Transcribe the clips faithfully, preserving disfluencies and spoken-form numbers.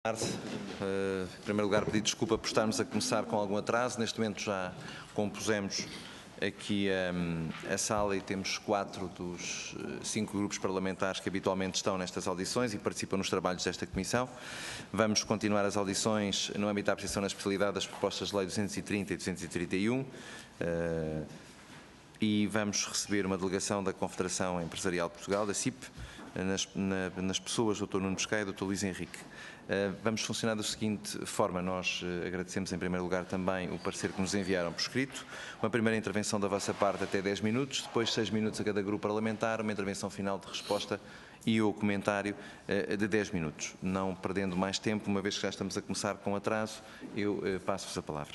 Uh, em primeiro lugar, pedir desculpa por estarmos a começar com algum atraso. Neste momento já compusemos aqui um, a sala e temos quatro dos uh, cinco grupos parlamentares que habitualmente estão nestas audições e participam nos trabalhos desta Comissão. Vamos continuar as audições no âmbito da apreciação na especialidade das propostas de lei duzentos e trinta e duzentos e trinta e um. Uh, e vamos receber uma delegação da Confederação Empresarial de Portugal, da C I P, nas, na, nas pessoas do doutor Nuno Pesqueira e do doutor Luís Henrique. Uh, vamos funcionar da seguinte forma. Nós uh, agradecemos em primeiro lugar também o parecer que nos enviaram por escrito. Uma primeira intervenção da vossa parte até dez minutos, depois seis minutos a cada grupo parlamentar, uma intervenção final de resposta e o comentário uh, de dez minutos. Não perdendo mais tempo, uma vez que já estamos a começar com atraso, eu uh, passo-vos a palavra.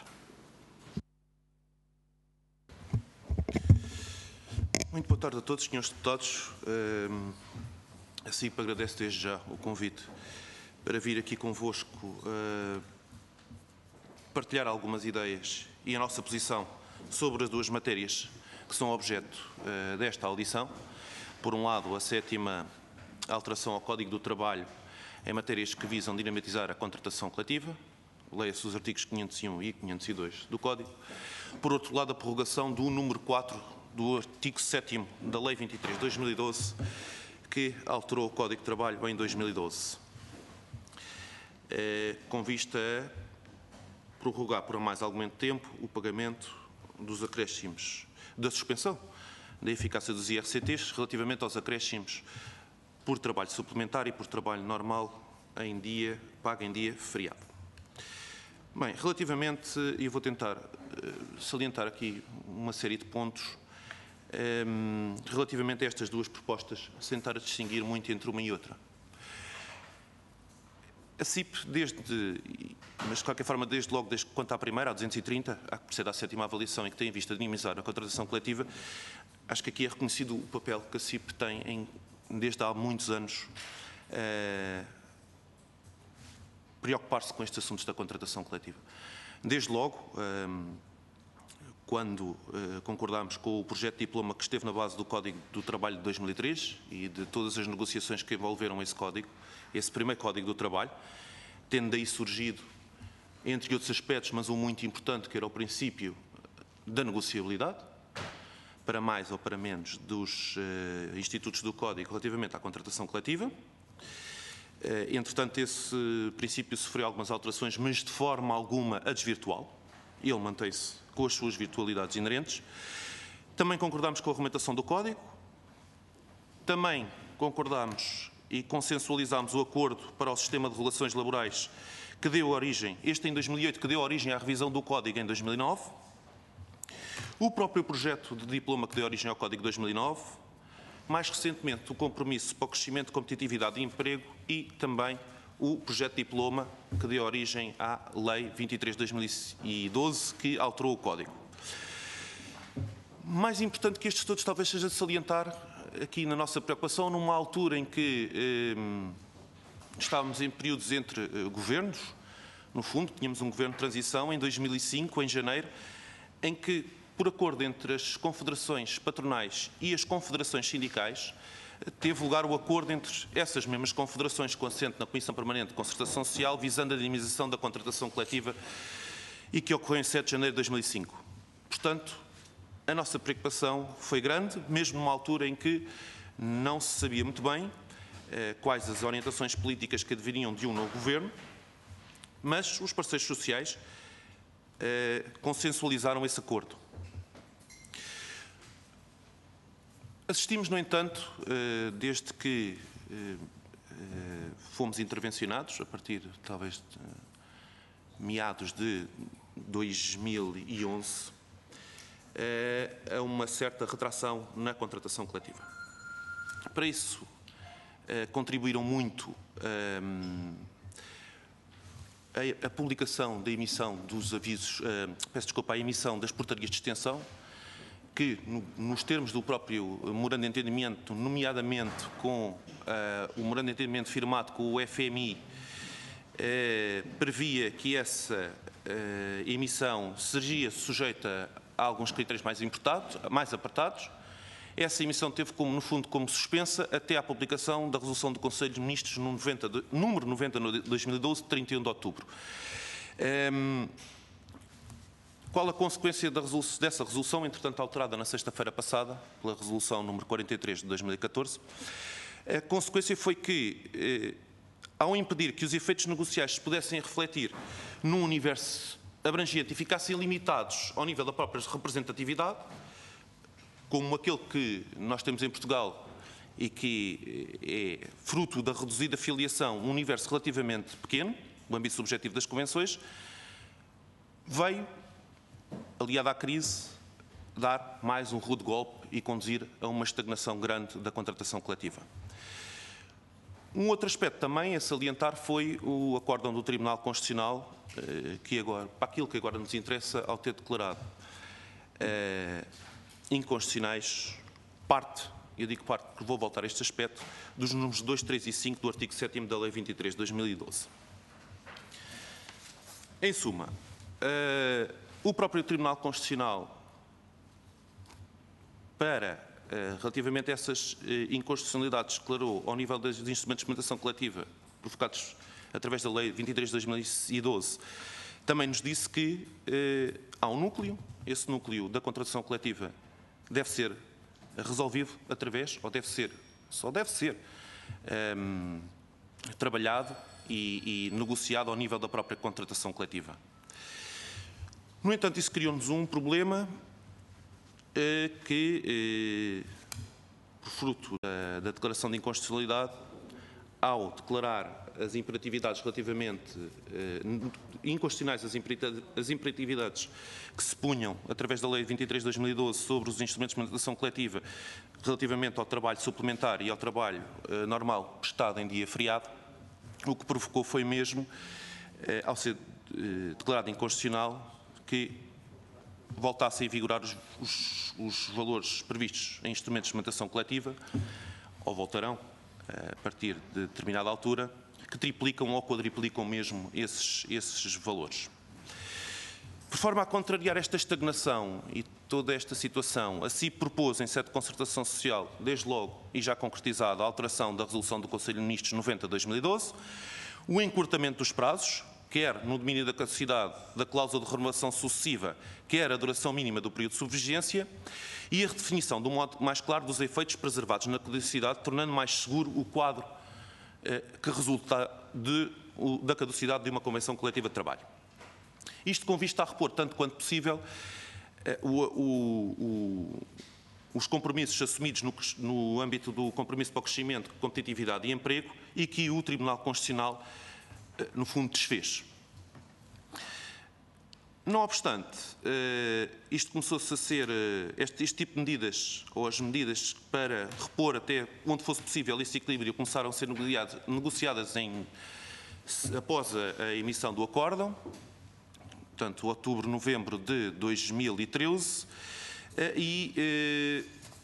Muito boa tarde a todos, senhores deputados. Uh, a C I P agradece desde já o convite para vir aqui convosco uh, partilhar algumas ideias e a nossa posição sobre as duas matérias que são objeto uh, desta audição. Por um lado, a sétima alteração ao Código do Trabalho em matérias que visam dinamitizar a contratação coletiva, leia-se os artigos quinhentos e um e quinhentos e dois do Código. Por outro lado, a prorrogação do número quatro do artigo sétimo da Lei vinte e três de dois mil e doze, que alterou o Código de Trabalho em dois mil e doze. É, com vista a prorrogar por mais algum tempo o pagamento dos acréscimos da suspensão da eficácia dos I R C Ts relativamente aos acréscimos por trabalho suplementar e por trabalho normal em dia, pago em dia feriado. Bem, relativamente, e vou tentar uh, salientar aqui uma série de pontos um, relativamente a estas duas propostas, sem tentar distinguir muito entre uma e outra. A C I P, desde, mas de qualquer forma, desde logo, desde quanto à primeira, à duzentos e trinta, a que precede à sétima avaliação e que tem em vista dinamizar a contratação coletiva, acho que aqui é reconhecido o papel que a C I P tem, em, desde há muitos anos, eh, preocupar-se com estes assuntos da contratação coletiva. Desde logo, eh, quando eh, concordámos com o projeto de diploma que esteve na base do Código do Trabalho de dois mil e três e de todas as negociações que envolveram esse Código, esse primeiro Código do Trabalho, tendo daí surgido, entre outros aspectos, mas um muito importante, que era o princípio da negociabilidade, para mais ou para menos dos uh, institutos do Código relativamente à contratação coletiva. Uh, entretanto, esse princípio sofreu algumas alterações, mas de forma alguma a desvirtuá-lo. Ele mantém-se com as suas virtualidades inerentes. Também concordámos com a argumentação do Código. Também concordámos e consensualizámos o acordo para o sistema de relações laborais que deu origem, este em dois mil e oito, que deu origem à revisão do Código em dois mil e nove, o próprio projeto de diploma que deu origem ao Código de dois mil e nove, mais recentemente o compromisso para o crescimento, competitividade e emprego e também o projeto de diploma que deu origem à Lei vinte e três de dois mil e doze, que alterou o Código. Mais importante que estes todos talvez seja de salientar aqui na nossa preocupação, numa altura em que eh, estávamos em períodos entre eh, governos, no fundo, tínhamos um governo de transição em dois mil e cinco, em janeiro, em que, por acordo entre as confederações patronais e as confederações sindicais, teve lugar o acordo entre essas mesmas confederações, com assento na Comissão Permanente de Concertação Social, visando a dinamização da contratação coletiva e que ocorreu em sete de janeiro de dois mil e cinco. Portanto, a nossa preocupação foi grande, mesmo numa altura em que não se sabia muito bem eh, quais as orientações políticas que adviriam de um novo governo, mas os parceiros sociais eh, consensualizaram esse acordo. Assistimos, no entanto, eh, desde que eh, eh, fomos intervencionados, a partir, talvez, de meados de dois mil e onze, a uma certa retração na contratação coletiva. Para isso, contribuíram muito a publicação da emissão dos avisos, peço desculpa, a emissão das portarias de extensão, que, nos termos do próprio memorando de entendimento, nomeadamente com o memorando de entendimento firmado com o F M I, previa que essa emissão seria sujeita a alguns critérios mais, importados, mais apertados essa emissão teve, como, no fundo, como suspensa até à publicação da resolução do Conselho de Ministros no noventa, número noventa de dois mil e doze, de trinta e um de outubro. Um, qual a consequência da resolução, dessa resolução, entretanto alterada na sexta-feira passada, pela resolução número quarenta e três de dois mil e catorze? A consequência foi que, eh, ao impedir que os efeitos negociais se pudessem refletir num universo abrangente e ficassem limitados ao nível da própria representatividade, como aquele que nós temos em Portugal e que é fruto da reduzida filiação, um universo relativamente pequeno, o âmbito subjetivo das convenções, veio, aliado à crise, dar mais um rude golpe e conduzir a uma estagnação grande da contratação coletiva. Um outro aspecto também a salientar foi o acórdão do Tribunal Constitucional, que agora, para aquilo que agora nos interessa, ao ter declarado eh, inconstitucionais parte, eu digo parte porque vou voltar a este aspecto, dos números dois, três e cinco do artigo sétimo da Lei vinte e três de dois mil e doze. Em suma, eh, o próprio Tribunal Constitucional, para Uh, relativamente a essas uh, inconstitucionalidades, declarou ao nível dos instrumentos de implementação coletiva provocados através da Lei vinte e três de dois mil e doze, também nos disse que uh, há um núcleo, esse núcleo da contratação coletiva deve ser resolvido através, ou deve ser, só deve ser, um, trabalhado e, e negociado ao nível da própria contratação coletiva. No entanto, isso criou-nos um problema que, por fruto da, da declaração de inconstitucionalidade, ao declarar as imperatividades relativamente eh, inconstitucionais, as, as imperatividades que se punham através da Lei vinte e três de dois mil e doze sobre os instrumentos de manutenção coletiva relativamente ao trabalho suplementar e ao trabalho eh, normal prestado em dia feriado, o que provocou foi mesmo, eh, ao ser eh, declarado inconstitucional, que voltassem a vigorar os, os, os valores previstos em instrumentos de manutenção coletiva, ou voltarão, a partir de determinada altura, que triplicam ou quadriplicam mesmo esses, esses valores. Por forma a contrariar esta estagnação e toda esta situação, a C I P propôs, em sede de concertação social, desde logo, e já concretizada, a alteração da resolução do Conselho de Ministros noventa de dois mil e doze, o encurtamento dos prazos, quer no domínio da caducidade da cláusula de renovação sucessiva, quer a duração mínima do período de subvigência, e a redefinição de um modo mais claro dos efeitos preservados na caducidade, tornando mais seguro o quadro eh, que resulta de, o, da caducidade de uma convenção coletiva de trabalho. Isto com vista a repor, tanto quanto possível, eh, o, o, o, os compromissos assumidos no, no âmbito do compromisso para o crescimento, competitividade e emprego, e que o Tribunal Constitucional no fundo, desfez. Não obstante, isto começou-se a ser, este, este tipo de medidas, ou as medidas para repor até onde fosse possível esse equilíbrio, começaram a ser negociadas em, após a, a emissão do acórdão, portanto, outubro, novembro de dois mil e treze, e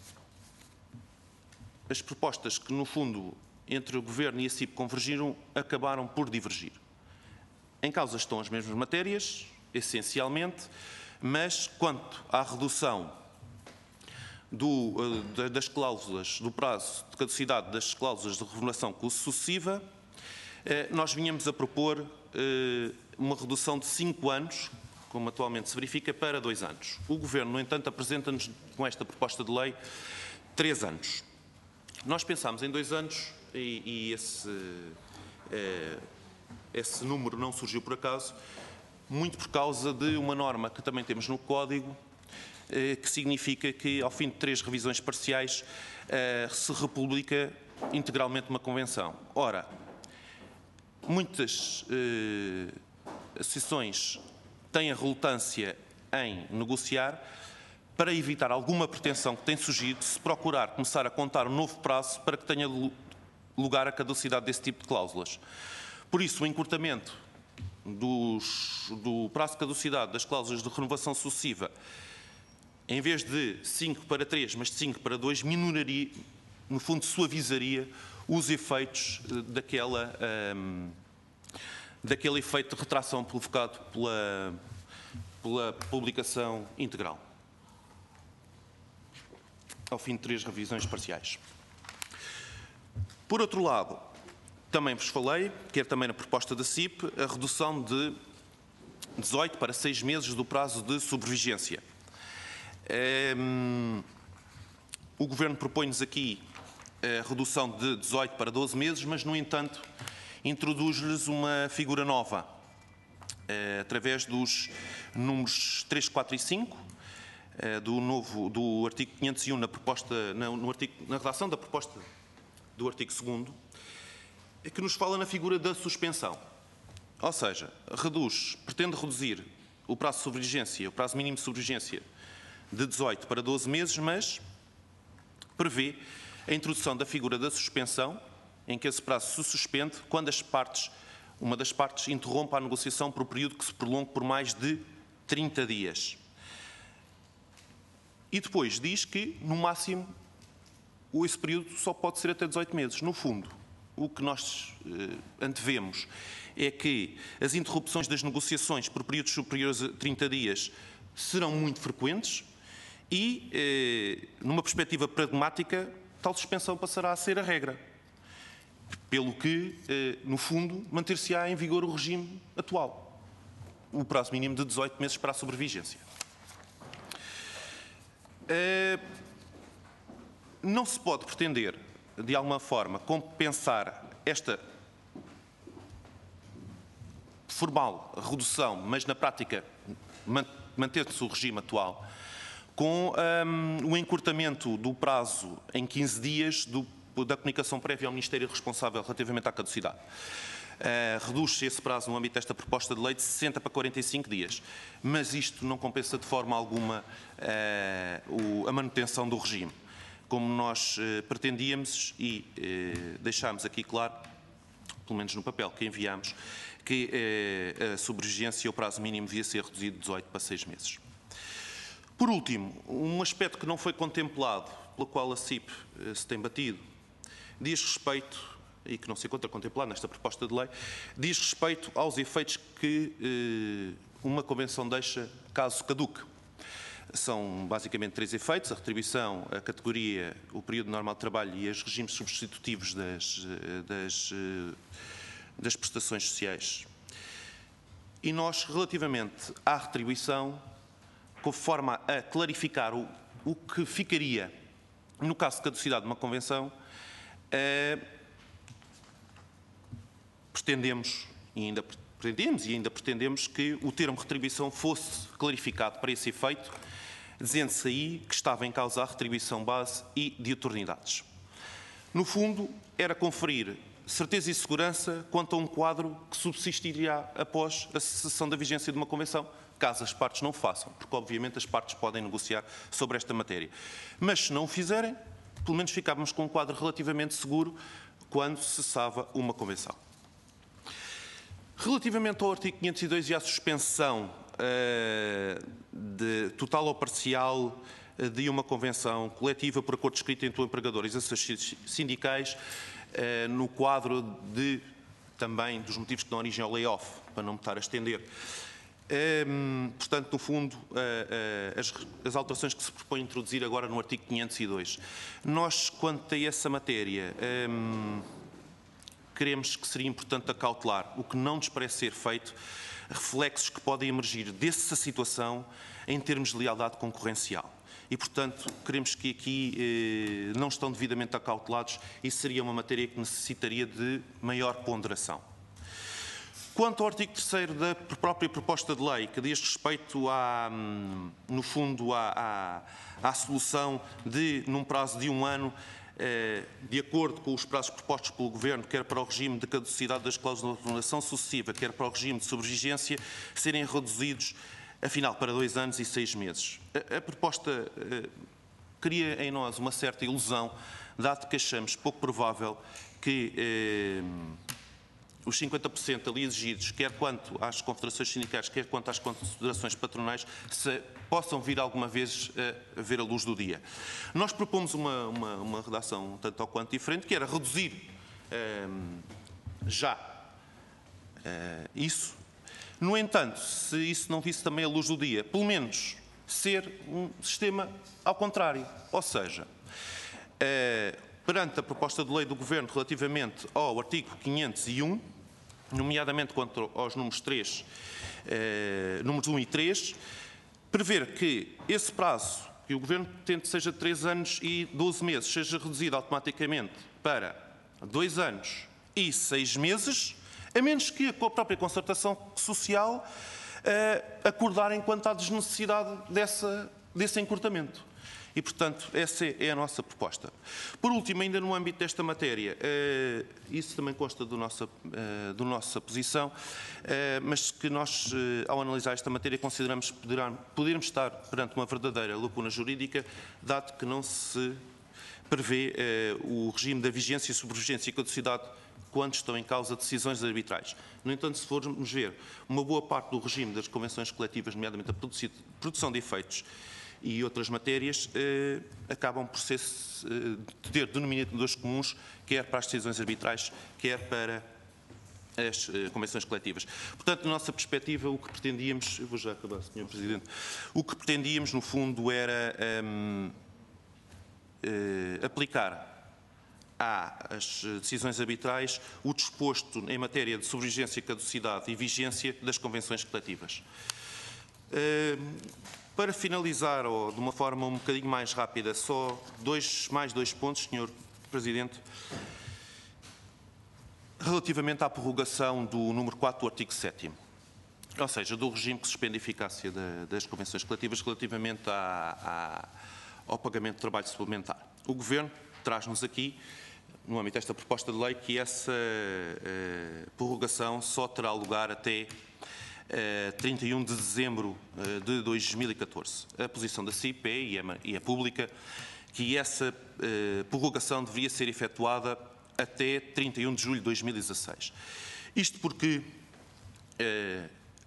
as propostas que, no fundo, entre o Governo e a C I P convergiram, acabaram por divergir. Em causa estão as mesmas matérias, essencialmente, mas quanto à redução do, das cláusulas, do prazo de caducidade das cláusulas de renovação sucessiva, nós vinhamos a propor uma redução de cinco anos, como atualmente se verifica, para dois anos. O Governo, no entanto, apresenta-nos com esta proposta de lei três anos. Nós pensámos em dois anos e, e esse, eh, esse número não surgiu por acaso, muito por causa de uma norma que também temos no Código, eh, que significa que, ao fim de três revisões parciais, eh, se republica integralmente uma convenção. Ora, muitas eh, associações têm a relutância em negociar, para evitar alguma pretensão que tem surgido, se procurar começar a contar um novo prazo para que tenha lugar a caducidade desse tipo de cláusulas. Por isso, o encurtamento dos, do prazo de caducidade das cláusulas de renovação sucessiva, em vez de cinco para três, mas de cinco para dois, minoraria, no fundo, suavizaria os efeitos daquela, um, daquele efeito de retração provocado pela, pela publicação integral. ao fim de três revisões parciais. Por outro lado, também vos falei, quer também na proposta da C I P, a redução de dezoito para seis meses do prazo de sobrevigência. Um, o Governo propõe-nos aqui a redução de dezoito para doze meses, mas, no entanto, introduz-lhes uma figura nova, uh, através dos números três, quatro e cinco, uh, do, novo, do artigo quinhentos e um, na, proposta, na, no artigo, na redação da proposta do artigo segundo, que nos fala na figura da suspensão. Ou seja, reduz, pretende reduzir o prazo de sobrevigência, o prazo mínimo de sobrevigência, de dezoito para doze meses, mas prevê a introdução da figura da suspensão, em que esse prazo se suspende quando as partes, uma das partes interrompa a negociação por um período que se prolongue por mais de trinta dias. E depois diz que, no máximo, esse período só pode ser até dezoito meses. No fundo, o que nós eh, antevemos é que as interrupções das negociações por períodos superiores a trinta dias serão muito frequentes e, eh, numa perspectiva pragmática, tal suspensão passará a ser a regra. Pelo que, eh, no fundo, manter-se-á em vigor o regime atual. O prazo mínimo de dezoito meses para a sobrevigência. Eh, não se pode pretender, de alguma forma, compensar esta formal redução, mas na prática manter-se o regime atual, com um, o encurtamento do prazo em quinze dias do, da comunicação prévia ao Ministério responsável relativamente à caducidade. Uh, Reduz-se esse prazo no âmbito desta proposta de lei de sessenta para quarenta e cinco dias, mas isto não compensa de forma alguma uh, o, a manutenção do regime, como nós uh, pretendíamos e uh, deixámos aqui claro, pelo menos no papel que enviámos, que uh, a sobrevigência e o prazo mínimo devia ser reduzido de dezoito para seis meses. Por último, um aspecto que não foi contemplado, pelo qual a C I P uh, se tem batido, diz respeito, e que não se encontra contemplado nesta proposta de lei, diz respeito aos efeitos que uh, uma convenção deixa caso caduque. São basicamente três efeitos: a retribuição, a categoria, o período normal de trabalho e os regimes substitutivos das, das, das prestações sociais. E nós, relativamente à retribuição, com forma a clarificar o, o que ficaria no caso de caducidade de uma convenção, eh, pretendemos e ainda pretendemos e ainda pretendemos que o termo retribuição fosse clarificado para esse efeito, dizendo-se aí que estava em causa a retribuição base e diuturnidades. No fundo, era conferir certeza e segurança quanto a um quadro que subsistiria após a cessação da vigência de uma convenção, caso as partes não o façam, porque obviamente as partes podem negociar sobre esta matéria. Mas se não o fizerem, pelo menos ficávamos com um quadro relativamente seguro quando cessava uma convenção. Relativamente ao artigo quinhentos e dois e à suspensão uh, de total ou parcial uh, de uma convenção coletiva por acordo escrito entre o empregador e as associações sindicais, uh, no quadro de, também dos motivos que dão origem ao layoff, para não me estar a estender. Um, portanto, no fundo, uh, uh, as, as alterações que se propõe introduzir agora no artigo quinhentos e dois. Nós, quanto a essa matéria, um, queremos que seria importante acautelar o que não nos parece ser feito, reflexos que podem emergir dessa situação em termos de lealdade concorrencial. E, portanto, queremos que aqui eh, não estão devidamente acautelados e seria uma matéria que necessitaria de maior ponderação. Quanto ao artigo terceiro da própria proposta de lei, que diz respeito, a, no fundo, à, à, à solução de, num prazo de um ano, de acordo com os prazos propostos pelo Governo, quer para o regime de caducidade das cláusulas de remuneração sucessiva, quer para o regime de sobrevigência, serem reduzidos, afinal, para dois anos e seis meses. A, a proposta uh, cria em nós uma certa ilusão, dado que achamos pouco provável que uh, os cinquenta por cento ali exigidos, quer quanto às confederações sindicais, quer quanto às confederações patronais, se possam vir alguma vez a ver a luz do dia. Nós propomos uma, uma, uma redação um tanto ou quanto diferente, que era reduzir um, já uh, isso. No entanto, se isso não visse também a luz do dia, pelo menos ser um sistema ao contrário. Ou seja, eh, perante a proposta de lei do Governo relativamente ao artigo quinhentos e um, nomeadamente quanto aos números três, eh, números um e três, prever que esse prazo, que o Governo pretende seja de três anos e doze meses, seja reduzido automaticamente para dois anos e seis meses, a menos que a própria concertação social eh, acordarem quanto à desnecessidade dessa, desse encurtamento. E, portanto, essa é a nossa proposta. Por último, ainda no âmbito desta matéria, eh, isso também consta do nossa, eh, do nossa posição, eh, mas que nós, eh, ao analisar esta matéria, consideramos poderá, podermos estar perante uma verdadeira lacuna jurídica, dado que não se prevê eh, o regime da vigência, sobrevigência e caducidade quando estão em causa decisões arbitrais. No entanto, se formos ver uma boa parte do regime das convenções coletivas, nomeadamente a produção de efeitos e outras matérias, eh, acabam por ser, eh, ter denominadores comuns, quer para as decisões arbitrais, quer para as eh, convenções coletivas. Portanto, na nossa perspectiva, o que pretendíamos, eu vou já acabar, senhor Presidente, o que pretendíamos, no fundo, era um, eh, aplicar às decisões arbitrais o disposto em matéria de sobrevigência, caducidade e vigência das convenções coletivas. Eh, Para finalizar, ou de uma forma um bocadinho mais rápida, só dois, mais dois pontos, senhor Presidente. Relativamente à prorrogação do número quatro do artigo sétimo, ou seja, do regime que suspende a eficácia da, das convenções coletivas relativamente à, à, ao pagamento de trabalho suplementar. O Governo traz-nos aqui, no âmbito desta proposta de lei, que essa eh, prorrogação só terá lugar até trinta e um de dezembro de dois mil e catorze. A posição da C I P E e a pública que essa eh, prorrogação deveria ser efetuada até trinta e um de julho de dois mil e dezasseis. Isto porque eh,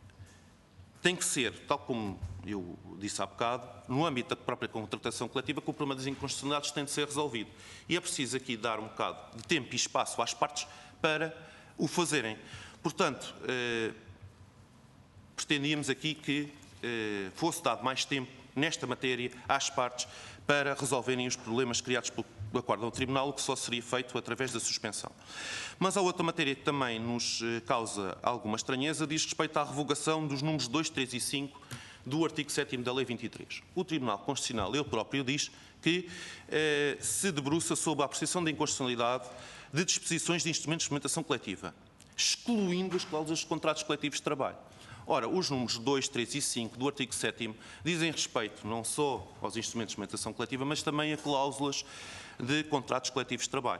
tem que ser, tal como eu disse há bocado, no âmbito da própria contratação coletiva, que o problema das inconstitucionalidades tem de ser resolvido. E é preciso aqui dar um bocado de tempo e espaço às partes para o fazerem. Portanto, eh, pretendíamos aqui que eh, fosse dado mais tempo nesta matéria às partes para resolverem os problemas criados pelo acordo ao Tribunal, o que só seria feito através da suspensão. Mas há outra matéria que também nos eh, causa alguma estranheza, diz respeito à revogação dos números dois, três e cinco do artigo sétimo da Lei vinte e três. O Tribunal Constitucional, ele próprio, diz que eh, se debruça sobre a apreciação da inconstitucionalidade de disposições de instrumentos de documentação coletiva, excluindo as cláusulas de contratos coletivos de trabalho. Ora, os números dois, três e cinco do artigo sétimo dizem respeito não só aos instrumentos de documentação coletiva, mas também a cláusulas de contratos coletivos de trabalho.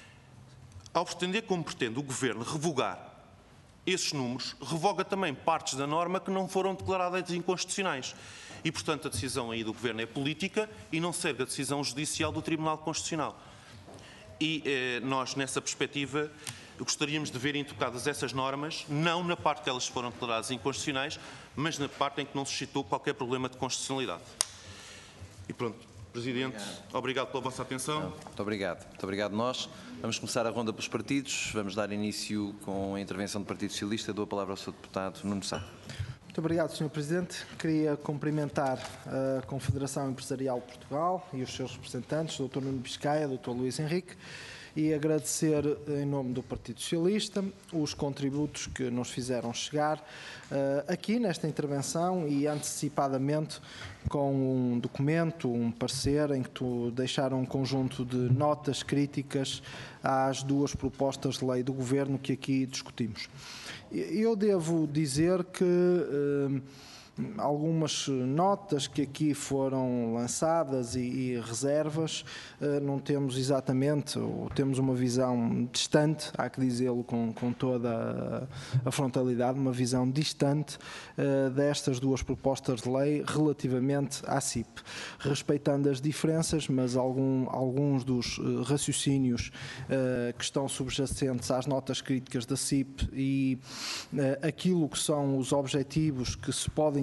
Ao pretender, como pretende, o Governo revogar esses números, revoga também partes da norma que não foram declaradas inconstitucionais. E, portanto, a decisão aí do Governo é política e não segue a decisão judicial do Tribunal Constitucional. E eh, nós, nessa perspectiva, gostaríamos de ver intocadas essas normas, não na parte que elas foram declaradas inconstitucionais, mas na parte em que não suscitou qualquer problema de constitucionalidade. E pronto, Presidente, obrigado, obrigado pela vossa atenção. Não, muito obrigado. Muito obrigado nós. Vamos começar a ronda pelos partidos. Vamos dar início com a intervenção do Partido Socialista. Dou a palavra ao senhor Deputado Nuno Sá. Muito obrigado, senhor Presidente. Queria cumprimentar a Confederação Empresarial de Portugal e os seus representantes, doutor Nuno Biscaia, doutor Luís Henrique, e agradecer, em nome do Partido Socialista, os contributos que nos fizeram chegar uh, aqui nesta intervenção e antecipadamente com um documento, um parecer, em que tu deixaram um conjunto de notas críticas às duas propostas de lei do Governo que aqui discutimos. Eu devo dizer que uh, algumas notas que aqui foram lançadas e, e reservas, uh, não temos exatamente, ou temos uma visão distante, há que dizê-lo com, com toda a, a frontalidade, uma visão distante uh, destas duas propostas de lei relativamente à C I P, respeitando as diferenças, mas algum, alguns dos uh, raciocínios uh, que estão subjacentes às notas críticas da C I P e uh, aquilo que são os objetivos que se podem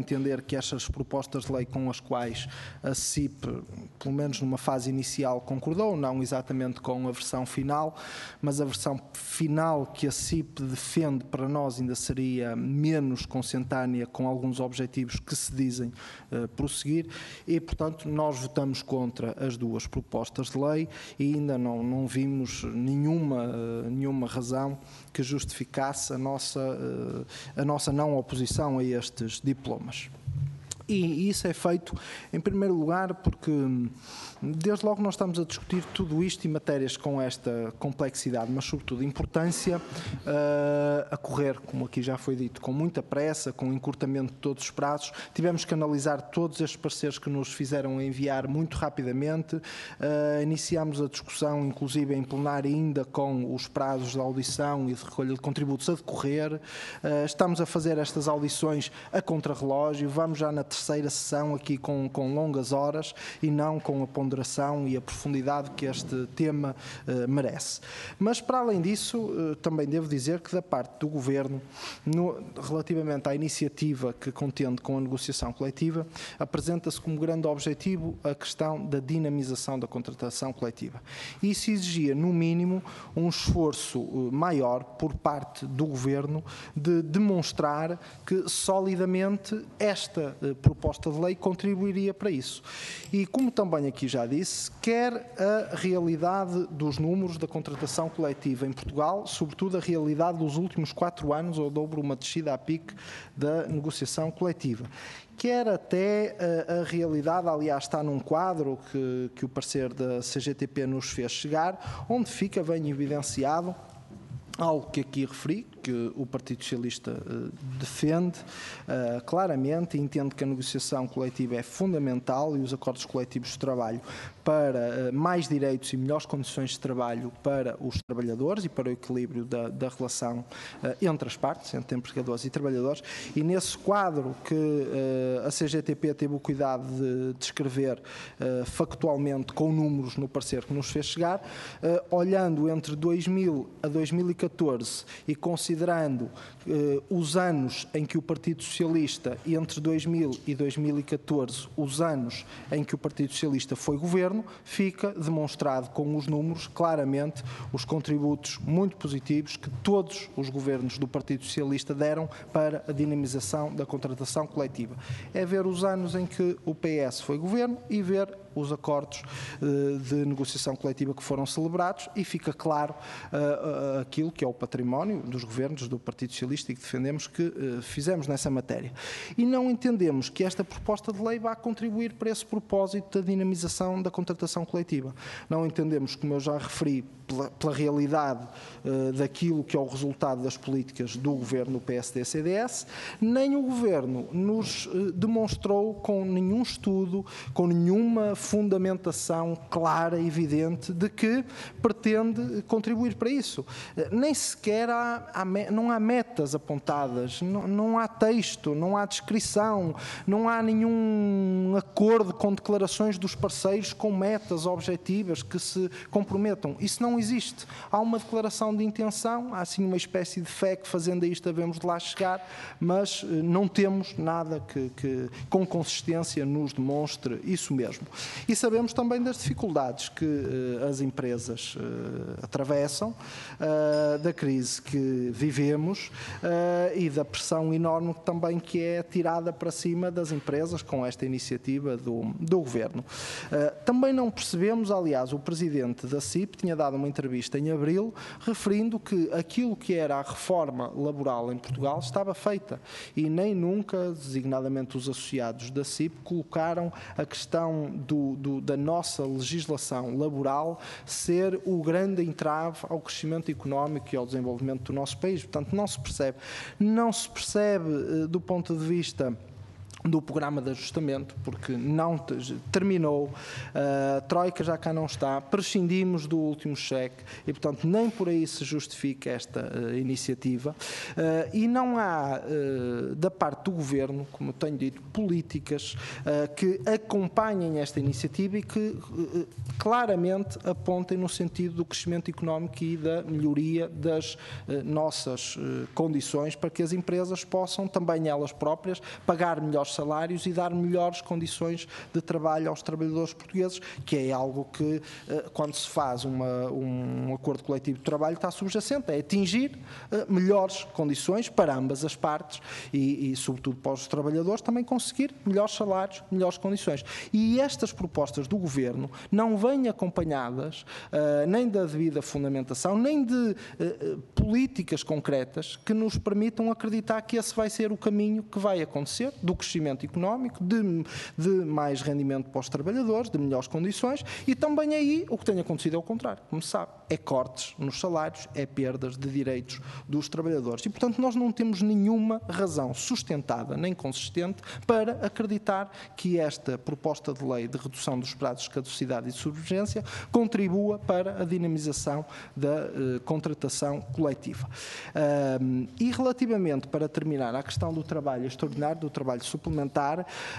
entender que estas propostas de lei com as quais a C I P, pelo menos numa fase inicial, concordou, não exatamente com a versão final, mas a versão final que a C I P defende para nós ainda seria menos consentânea com alguns objetivos que se dizem uh, prosseguir e, portanto, nós votamos contra as duas propostas de lei e ainda não, não vimos nenhuma, uh, nenhuma razão que justificasse a nossa, uh, a nossa não oposição a estes diplomas. E isso é feito, em primeiro lugar, porque desde logo nós estamos a discutir tudo isto e matérias com esta complexidade, mas sobretudo importância, uh, a correr, como aqui já foi dito, com muita pressa, com encurtamento de todos os prazos. Tivemos que analisar todos estes pareceres que nos fizeram enviar muito rapidamente. Uh, iniciámos a discussão, inclusive em plenário, ainda com os prazos de audição e de recolha de contributos a decorrer. Uh, estamos a fazer estas audições a contrarrelógio, vamos já na terceira sessão aqui com, com longas horas e não com a ponderação e a profundidade que este tema uh, merece. Mas, para além disso, uh, também devo dizer que da parte do Governo, no, relativamente à iniciativa que contende com a negociação coletiva, apresenta-se como grande objetivo a questão da dinamização da contratação coletiva. Isso exigia, no mínimo, um esforço uh, maior por parte do Governo de demonstrar que, solidamente, esta uh, proposta de lei contribuiria para isso. E como também aqui já disse, quer a realidade dos números da contratação coletiva em Portugal, sobretudo a realidade dos últimos quatro anos, ou dobro uma descida a pique da negociação coletiva. Quer até a, a realidade, aliás, está num quadro que, que o parecer da C G T P nos fez chegar, onde fica bem evidenciado algo que aqui referi, que o Partido Socialista uh, defende uh, claramente e entende que a negociação coletiva é fundamental e os acordos coletivos de trabalho para uh, mais direitos e melhores condições de trabalho para os trabalhadores e para o equilíbrio da, da relação uh, entre as partes, entre empregadores e trabalhadores. E nesse quadro que uh, a C G T P teve o cuidado de descrever uh, factualmente com números no parecer que nos fez chegar, uh, olhando entre dois mil a dois mil e catorze e considerando Considerando eh, os anos em que o Partido Socialista, entre dois mil e dois mil e catorze, os anos em que o Partido Socialista foi governo, fica demonstrado com os números, claramente, os contributos muito positivos que todos os governos do Partido Socialista deram para a dinamização da contratação coletiva. É ver os anos em que o P S foi governo e ver os acordos uh, de negociação coletiva que foram celebrados e fica claro uh, uh, aquilo que é o património dos governos do Partido Socialista e que defendemos que uh, fizemos nessa matéria. E não entendemos que esta proposta de lei vá contribuir para esse propósito da dinamização da contratação coletiva. Não entendemos, como eu já referi, pela, pela realidade uh, daquilo que é o resultado das políticas do governo do P S D C D S, nem o governo nos uh, demonstrou com nenhum estudo, com nenhuma fundamentação clara e evidente de que pretende contribuir para isso. Nem sequer há, há, não há metas apontadas, não, não há texto, não há descrição, não há nenhum acordo com declarações dos parceiros com metas objetivas que se comprometam. Isso não existe. Há uma declaração de intenção, há assim uma espécie de fé que fazendo isto devemos de lá chegar, mas não temos nada que, que com consistência nos demonstre isso mesmo. E sabemos também das dificuldades que uh, as empresas uh, atravessam, uh, da crise que vivemos uh, e da pressão enorme também que é tirada para cima das empresas com esta iniciativa do, do Governo. Uh, também não percebemos, aliás, o Presidente da C I P tinha dado uma entrevista em abril referindo que aquilo que era a reforma laboral em Portugal estava feita e nem nunca, designadamente os associados da C I P, colocaram a questão do Do, da nossa legislação laboral ser o grande entrave ao crescimento económico e ao desenvolvimento do nosso país. Portanto, não se percebe. Não se percebe do ponto de vista do programa de ajustamento, porque não terminou, a Troika já cá não está, prescindimos do último cheque e, portanto, nem por aí se justifica esta uh, iniciativa uh, e não há, uh, da parte do Governo, como eu tenho dito, políticas uh, que acompanhem esta iniciativa e que uh, claramente apontem no sentido do crescimento económico e da melhoria das uh, nossas uh, condições para que as empresas possam, também elas próprias, pagar melhores salários e dar melhores condições de trabalho aos trabalhadores portugueses, que é algo que, quando se faz uma, um acordo coletivo de trabalho, está subjacente, é atingir melhores condições para ambas as partes e, e, sobretudo, para os trabalhadores também conseguir melhores salários, melhores condições. E estas propostas do Governo não vêm acompanhadas uh, nem da devida fundamentação, nem de uh, políticas concretas que nos permitam acreditar que esse vai ser o caminho que vai acontecer, do crescimento económico, de, de mais rendimento para os trabalhadores, de melhores condições, e também aí o que tem acontecido é o contrário, como se sabe, é cortes nos salários, é perdas de direitos dos trabalhadores. E, portanto, nós não temos nenhuma razão sustentada nem consistente para acreditar que esta proposta de lei de redução dos prazos de caducidade e de subgerência contribua para a dinamização da uh, contratação coletiva. Uh, e relativamente, para terminar, à questão do trabalho extraordinário, do trabalho suplementar,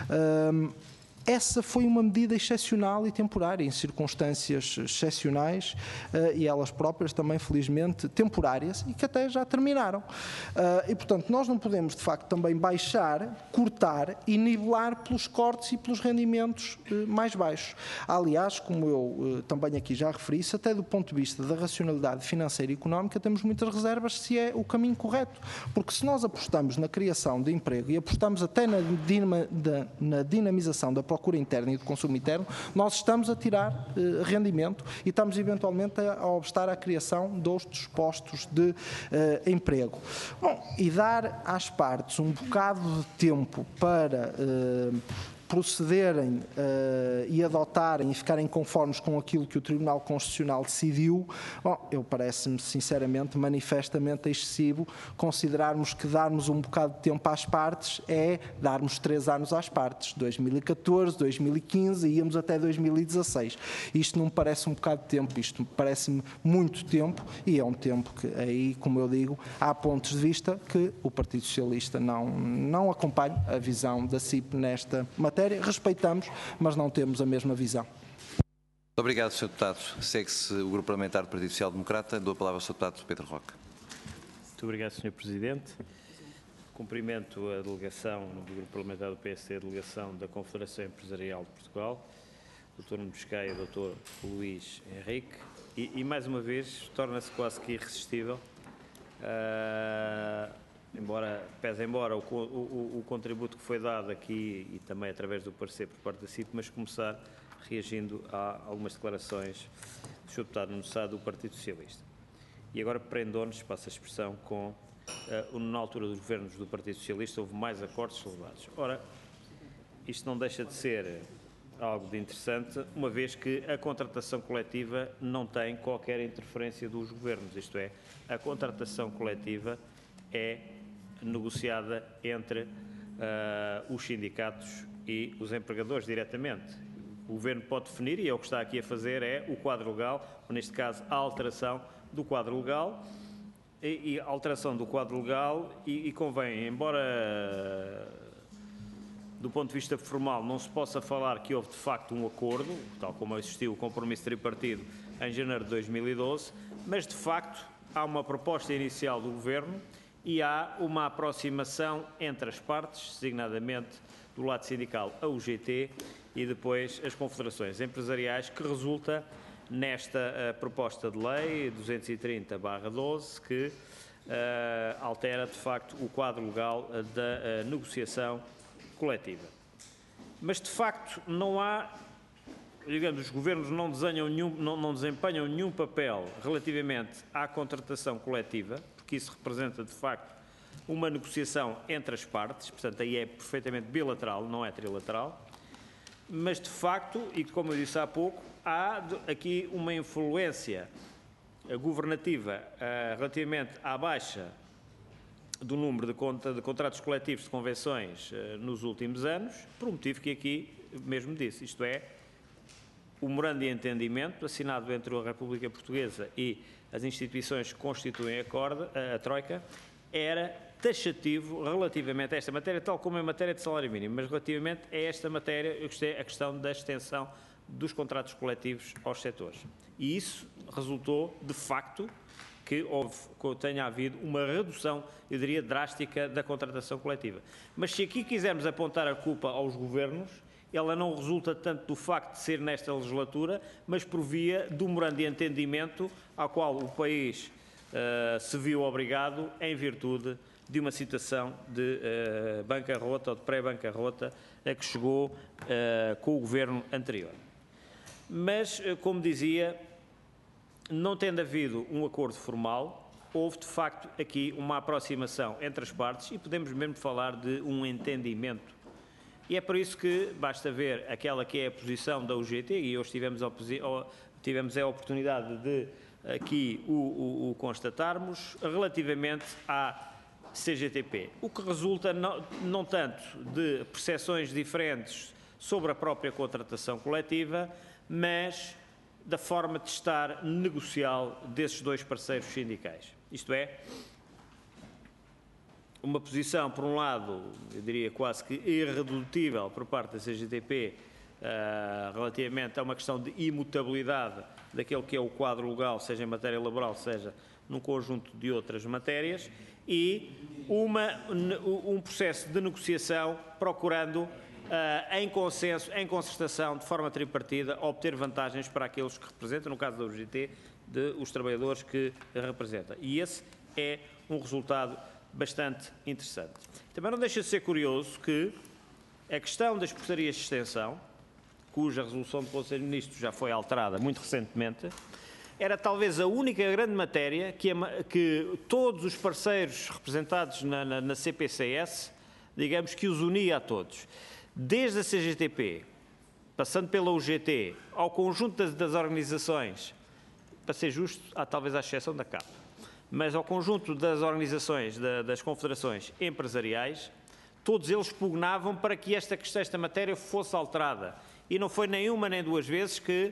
uh, essa foi uma medida excepcional e temporária, em circunstâncias excepcionais uh, e elas próprias também, felizmente, temporárias e que até já terminaram. Uh, e, portanto, nós não podemos, de facto, também baixar, cortar e nivelar pelos cortes e pelos rendimentos uh, mais baixos. Aliás, como eu uh, também aqui já referi, se até do ponto de vista da racionalidade financeira e económica temos muitas reservas se é o caminho correto. Porque se nós apostamos na criação de emprego e apostamos até na, dinama, da, na dinamização da procura interna e do consumo interno, nós estamos a tirar eh, rendimento e estamos eventualmente a, a obstar à criação de outros postos de eh, emprego. Bom, e dar às partes um bocado de tempo para eh, procederem uh, e adotarem e ficarem conformes com aquilo que o Tribunal Constitucional decidiu, bom, eu parece-me sinceramente, manifestamente excessivo considerarmos que darmos um bocado de tempo às partes é darmos três anos às partes, dois mil e catorze, dois mil e quinze e íamos até dois mil e dezasseis. Isto não me parece um bocado de tempo, isto parece-me muito tempo e é um tempo que aí, como eu digo, há pontos de vista que o Partido Socialista não, não acompanha a visão da C I P nesta matéria. Respeitamos, mas não temos a mesma visão. Muito obrigado, senhor Deputado. Segue-se o Grupo Parlamentar do Partido Social Democrata. Dou a palavra ao senhor Deputado Pedro Roca. Muito obrigado, senhor Presidente. Cumprimento a delegação do Grupo Parlamentar do P S D, a delegação da Confederação Empresarial de Portugal, doutor Nuno Biscaia e doutor Luís Henrique, e, e mais uma vez torna-se quase que irresistível, uh, embora, pese embora o, o, o contributo que foi dado aqui e também através do parecer por parte da C I P, mas começar reagindo a algumas declarações do senhor Deputado Nuno Sá do Partido Socialista. E agora prendeu-nos, passa a expressão, com, uh, na altura dos governos do Partido Socialista, houve mais acordos celebrados. Ora, isto não deixa de ser algo de interessante, uma vez que a contratação coletiva não tem qualquer interferência dos governos, isto é, a contratação coletiva é negociada entre uh, os sindicatos e os empregadores diretamente. O Governo pode definir, e é o que está aqui a fazer, é o quadro legal, ou neste caso a alteração do quadro legal, e, e a alteração do quadro legal, e, e convém, embora do ponto de vista formal não se possa falar que houve de facto um acordo, tal como existiu o compromisso tripartido em janeiro de dois mil e doze, mas de facto há uma proposta inicial do Governo e há uma aproximação entre as partes, designadamente do lado sindical a U G T e depois as confederações empresariais, que resulta nesta uh, proposta de lei duzentos e trinta barra doze, que uh, altera de facto o quadro legal uh, da uh, negociação coletiva. Mas de facto não há, digamos, os governos não, desenham nenhum, não, não desempenham nenhum papel relativamente à contratação coletiva, porque isso representa, de facto, uma negociação entre as partes, portanto, aí é perfeitamente bilateral, não é trilateral, mas, de facto, e como eu disse há pouco, há aqui uma influência governativa uh, relativamente à baixa do número de, conta, de contratos coletivos de convenções uh, nos últimos anos, por um motivo que aqui mesmo disse, isto é, o memorando de entendimento assinado entre a República Portuguesa e as instituições que constituem a, corda, a, a Troika, era taxativo relativamente a esta matéria, tal como é a matéria de salário mínimo, mas relativamente a esta matéria, eu gostei a questão da extensão dos contratos coletivos aos setores. E isso resultou, de facto, que houve, que tenha havido uma redução, eu diria, drástica da contratação coletiva. Mas se aqui quisermos apontar a culpa aos governos, ela não resulta tanto do facto de ser nesta legislatura, mas por via do memorando de entendimento ao qual o país uh, se viu obrigado em virtude de uma situação de uh, bancarrota ou de pré-bancarrota a que chegou uh, com o governo anterior. Mas, uh, como dizia, não tendo havido um acordo formal, houve de facto aqui uma aproximação entre as partes e podemos mesmo falar de um entendimento. E é por isso que basta ver aquela que é a posição da U G T, e hoje tivemos a, tivemos a oportunidade de aqui o, o, o constatarmos, relativamente à C G T P, o que resulta não, não tanto de percepções diferentes sobre a própria contratação coletiva, mas da forma de estar negocial desses dois parceiros sindicais. Isto é, uma posição, por um lado, eu diria quase que irredutível por parte da C G T P, uh, relativamente a uma questão de imutabilidade daquele que é o quadro legal, seja em matéria laboral, seja num conjunto de outras matérias, e uma, um processo de negociação procurando, uh, em consenso, em concertação, de forma tripartida, obter vantagens para aqueles que representam, no caso da U G T, de os trabalhadores que representa. E esse é um resultado bastante interessante. Também não deixa de ser curioso que a questão das portarias de extensão, cuja resolução do Conselho de Ministros já foi alterada muito recentemente, era talvez a única grande matéria que, a, que todos os parceiros representados na, na, na C P C S, digamos que os unia a todos. Desde a C G T P, passando pela U G T, ao conjunto das, das organizações, para ser justo, há talvez a exceção da C A P, mas ao conjunto das organizações, da, das confederações empresariais, todos eles pugnavam para que esta, esta matéria fosse alterada. E não foi nem uma nem duas vezes que,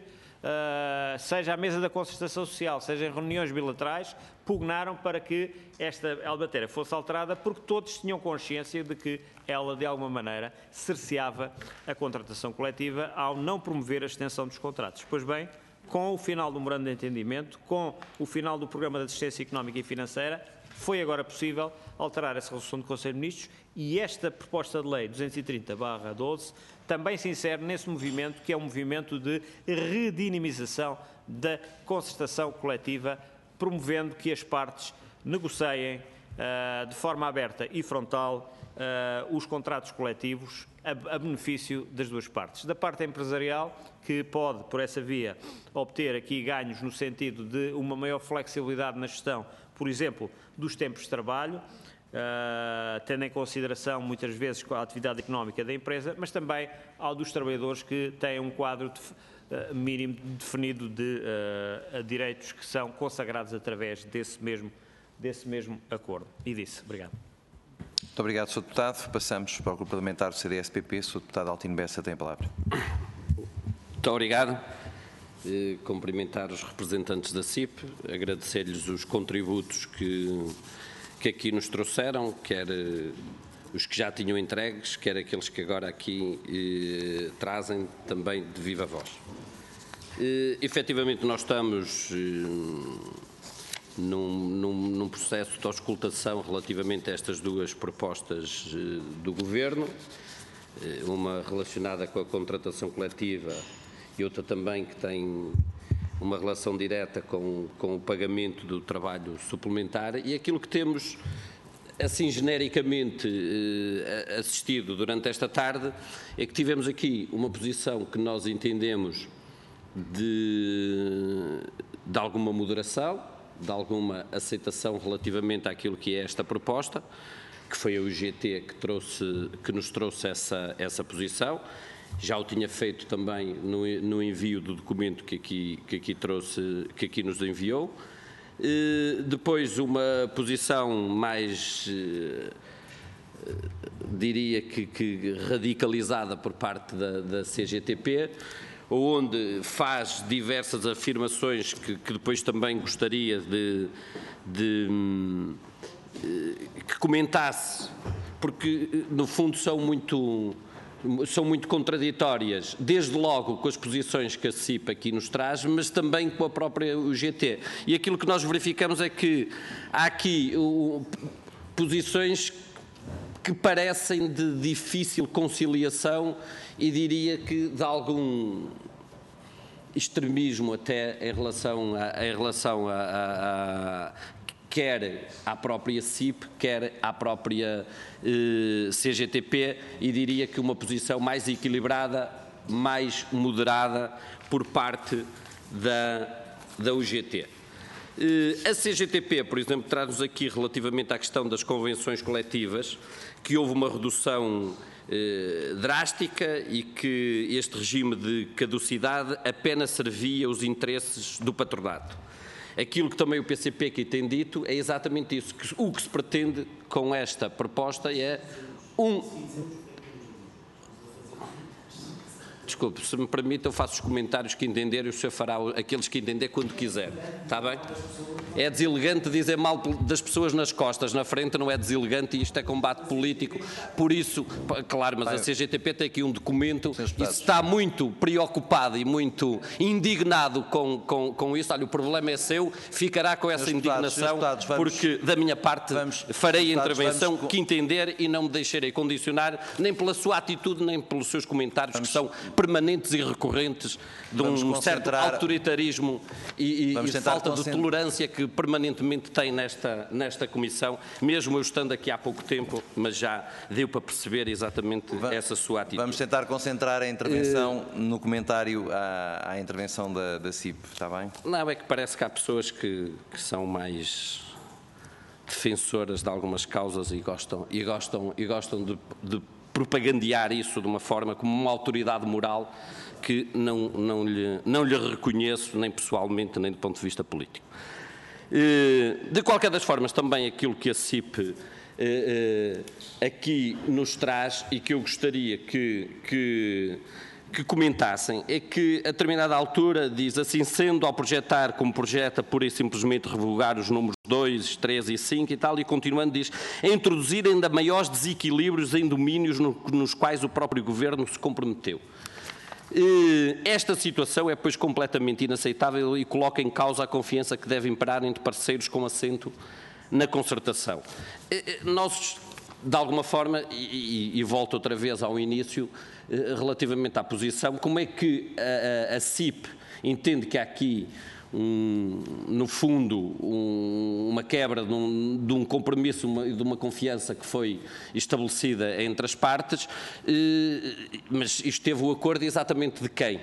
uh, seja à mesa da concertação social, seja em reuniões bilaterais, pugnaram para que esta matéria fosse alterada, porque todos tinham consciência de que ela, de alguma maneira, cerceava a contratação coletiva ao não promover a extensão dos contratos. Pois bem, com o final do memorando de entendimento, com o final do Programa de Assistência Económica e Financeira, foi agora possível alterar essa resolução do Conselho de Ministros, e esta proposta de lei duzentos e trinta barra doze também se insere nesse movimento, que é um movimento de redinamização da concertação coletiva, promovendo que as partes negociem uh, de forma aberta e frontal uh, os contratos coletivos a, a benefício das duas partes. Da parte empresarial, que pode, por essa via, obter aqui ganhos no sentido de uma maior flexibilidade na gestão, por exemplo, dos tempos de trabalho, Uh, tendo em consideração muitas vezes a atividade económica da empresa, mas também ao dos trabalhadores que têm um quadro de, uh, mínimo definido de uh, direitos que são consagrados através desse mesmo, desse mesmo acordo. E disse. Obrigado. Muito obrigado, senhor Deputado. Passamos para o Grupo Parlamentar do C D S P P. senhor Deputado Altino Bessa tem a palavra. Muito obrigado. Eh, cumprimentar os representantes da C I P, agradecer-lhes os contributos que que aqui nos trouxeram, quer uh, os que já tinham entregues, quer aqueles que agora aqui uh, trazem também de viva voz. Uh, efetivamente, nós estamos uh, num, num, num processo de auscultação relativamente a estas duas propostas uh, do Governo, uh, uma relacionada com a contratação coletiva e outra também que tem uma relação direta com, com o pagamento do trabalho suplementar, e aquilo que temos, assim genericamente eh, assistido durante esta tarde, é que tivemos aqui uma posição que nós entendemos de, de alguma moderação, de alguma aceitação relativamente àquilo que é esta proposta, que foi a U G T que, trouxe, que nos trouxe essa, essa posição. Já o tinha feito também no, no envio do documento que aqui, que aqui trouxe, que aqui nos enviou. E depois uma posição mais, diria que, que radicalizada por parte da, da C G T P, onde faz diversas afirmações que, que depois também gostaria de, de que comentasse, porque no fundo são muito... são muito contraditórias, desde logo com as posições que a C I P aqui nos traz, mas também com a própria U G T. E aquilo que nós verificamos é que há aqui uh, posições que parecem de difícil conciliação e diria que de algum extremismo até em relação a, em relação a, a, a quer à própria C I P, quer à própria eh, C G T P, e diria que uma posição mais equilibrada, mais moderada por parte da, da U G T. Eh, a C G T P, por exemplo, traz-nos aqui relativamente à questão das convenções coletivas, que houve uma redução eh, drástica e que este regime de caducidade apenas servia os interesses do patronato. Aquilo que também o P C P aqui tem dito é exatamente isso, que o que se pretende com esta proposta é um... Desculpe, se me permite, eu faço os comentários que entender e o senhor fará aqueles que entender quando quiser. Está bem? É deselegante dizer mal das pessoas nas costas, na frente não é deselegante, e isto é combate político. Por isso, claro, mas a C G T P tem aqui um documento e está muito preocupado e muito indignado com, com, com isso. Olha, o problema é seu, ficará com essa indignação, porque da minha parte farei a intervenção que entender e não me deixarei condicionar nem pela sua atitude, nem pelos seus comentários, que são permanentes e recorrentes de um certo autoritarismo e, e, e falta de tolerância que permanentemente tem nesta, nesta Comissão, mesmo eu estando aqui há pouco tempo, mas já deu para perceber exatamente vamos, essa sua atitude. Vamos tentar concentrar a intervenção uh, no comentário à, à intervenção da, da C I P, está bem? Não, é que parece que há pessoas que, que são mais defensoras de algumas causas e gostam, e gostam, e gostam de, de propagandear isso de uma forma como uma autoridade moral que não, não, lhe, não lhe reconheço nem pessoalmente nem do ponto de vista político. De qualquer das formas, também aquilo que a C I P aqui nos traz e que eu gostaria que, que, que comentassem é que a determinada altura diz assim sendo, ao projetar como projeta pura e simplesmente revogar os números dois, três e cinco e tal, e continuando diz, a introduzir ainda maiores desequilíbrios em domínios no, nos quais o próprio Governo se comprometeu. Esta situação é, pois, completamente inaceitável e coloca em causa a confiança que deve imperar entre parceiros com assento na concertação. Nós, de alguma forma, e, e, e volto outra vez ao início, relativamente à posição, como é que a, a, a C I P entende que há aqui Um, no fundo, um, uma quebra de um, de um compromisso e de uma confiança que foi estabelecida entre as partes, eh, mas isto teve o acordo exatamente de quem?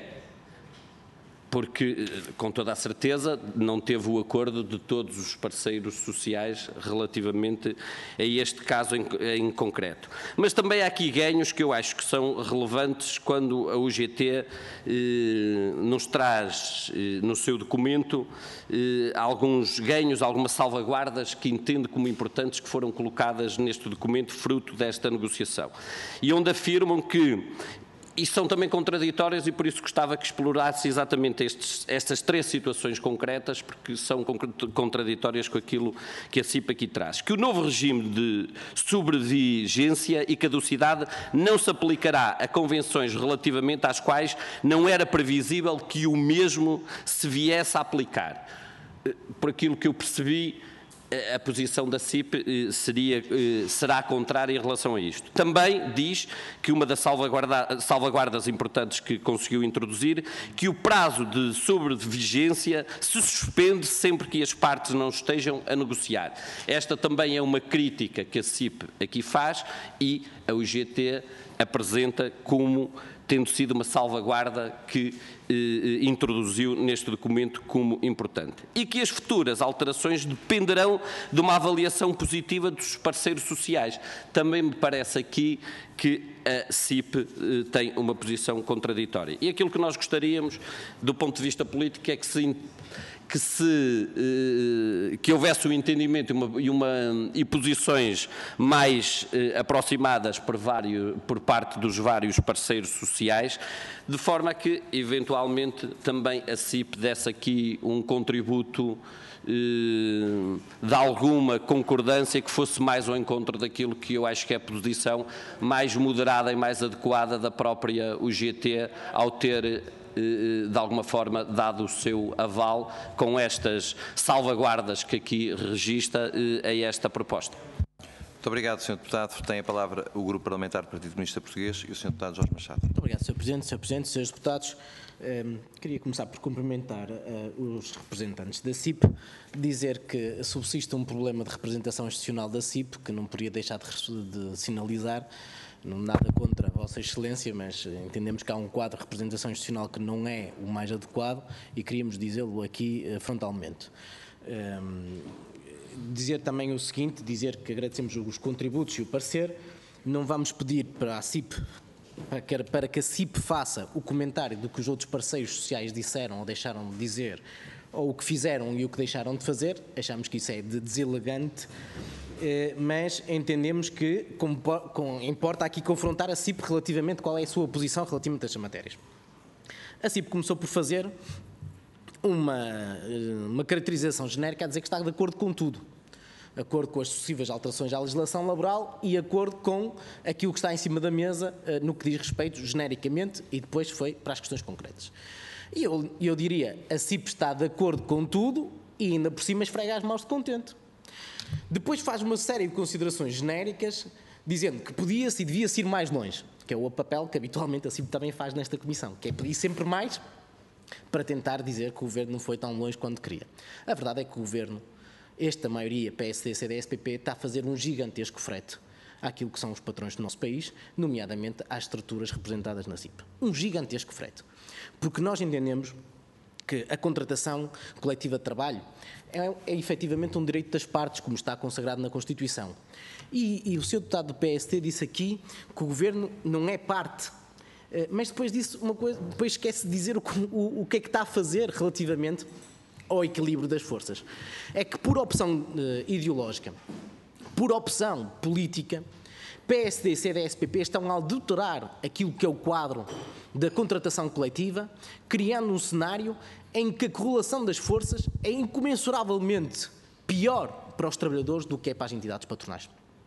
Porque, com toda a certeza, não teve o acordo de todos os parceiros sociais relativamente a este caso em, em concreto. Mas também há aqui ganhos que eu acho que são relevantes quando a U G T eh, nos traz eh, no seu documento eh, alguns ganhos, algumas salvaguardas que entende como importantes que foram colocadas neste documento fruto desta negociação. E onde afirmam que e são também contraditórias e por isso gostava que explorasse exatamente estes, estas três situações concretas, porque são contraditórias com aquilo que a C I P aqui traz. Que o novo regime de sobrevigência e caducidade não se aplicará a convenções relativamente às quais não era previsível que o mesmo se viesse a aplicar. Por aquilo que eu percebi, a posição da C I P seria, será contrária em relação a isto. Também diz que uma das salvaguarda, salvaguardas importantes que conseguiu introduzir, que o prazo de sobrevigência se suspende sempre que as partes não estejam a negociar. Esta também é uma crítica que a C I P aqui faz e a U G T apresenta como tendo sido uma salvaguarda que eh, introduziu neste documento como importante. E que as futuras alterações dependerão de uma avaliação positiva dos parceiros sociais. Também me parece aqui que a C I P eh, tem uma posição contraditória. E aquilo que nós gostaríamos, do ponto de vista político, é que se que, se, que houvesse um entendimento e, uma, e, uma, e posições mais aproximadas por, vários, por parte dos vários parceiros sociais, de forma que, eventualmente, também a C I P desse aqui um contributo de alguma concordância que fosse mais ao encontro daquilo que eu acho que é a posição mais moderada e mais adequada da própria U G T ao ter, de alguma forma, dado o seu aval com estas salvaguardas que aqui registra a esta proposta. Muito obrigado, senhor Deputado. Tem a palavra o Grupo Parlamentar do Partido Comunista Português e o senhor Deputado Jorge Machado. Muito obrigado, senhor Presidente, senhor Presidente, senhores Deputados. Um, queria começar por cumprimentar uh, os representantes da C I P, dizer que subsiste um problema de representação institucional da C I P, que não poderia deixar de, de sinalizar, não nada contra a Vossa Excelência, mas entendemos que há um quadro de representação institucional que não é o mais adequado e queríamos dizê-lo aqui uh, frontalmente. Um, dizer também o seguinte, dizer que agradecemos os contributos e o parecer, não vamos pedir para a C I P para que a C I P faça o comentário do que os outros parceiros sociais disseram ou deixaram de dizer, ou o que fizeram e o que deixaram de fazer. Achamos que isso é de deselegante, mas entendemos que importa aqui confrontar a C I P relativamente qual é a sua posição relativamente a estas matérias. A C I P começou por fazer uma, uma caracterização genérica a dizer que está de acordo com tudo. De acordo com as sucessivas alterações à legislação laboral e de acordo com aquilo que está em cima da mesa no que diz respeito genericamente e depois foi para as questões concretas. E eu, eu diria, a C I P está de acordo com tudo e ainda por cima esfrega as mãos de contente. Depois faz uma série de considerações genéricas dizendo que podia-se e devia-se ir mais longe, que é o papel que habitualmente a C I P também faz nesta comissão, que é pedir sempre mais para tentar dizer que o Governo não foi tão longe quanto queria. A verdade é que o Governo, esta maioria, P S D, C D S, P P, está a fazer um gigantesco frete àquilo que são os patrões do nosso país, nomeadamente às estruturas representadas na C I P. Um gigantesco frete. Porque nós entendemos que a contratação coletiva de trabalho é, é efetivamente um direito das partes, como está consagrado na Constituição. E, e o senhor deputado do P S D disse aqui que o Governo não é parte, mas depois disse uma coisa, depois esquece de dizer o, o, o que é que está a fazer relativamente ao equilíbrio das forças. É que por opção uh, ideológica, por opção política, P S D, C D S, P P estão a adulterar aquilo que é o quadro da contratação coletiva, criando um cenário em que a correlação das forças é incomensuravelmente pior para os trabalhadores do que é para as entidades patronais.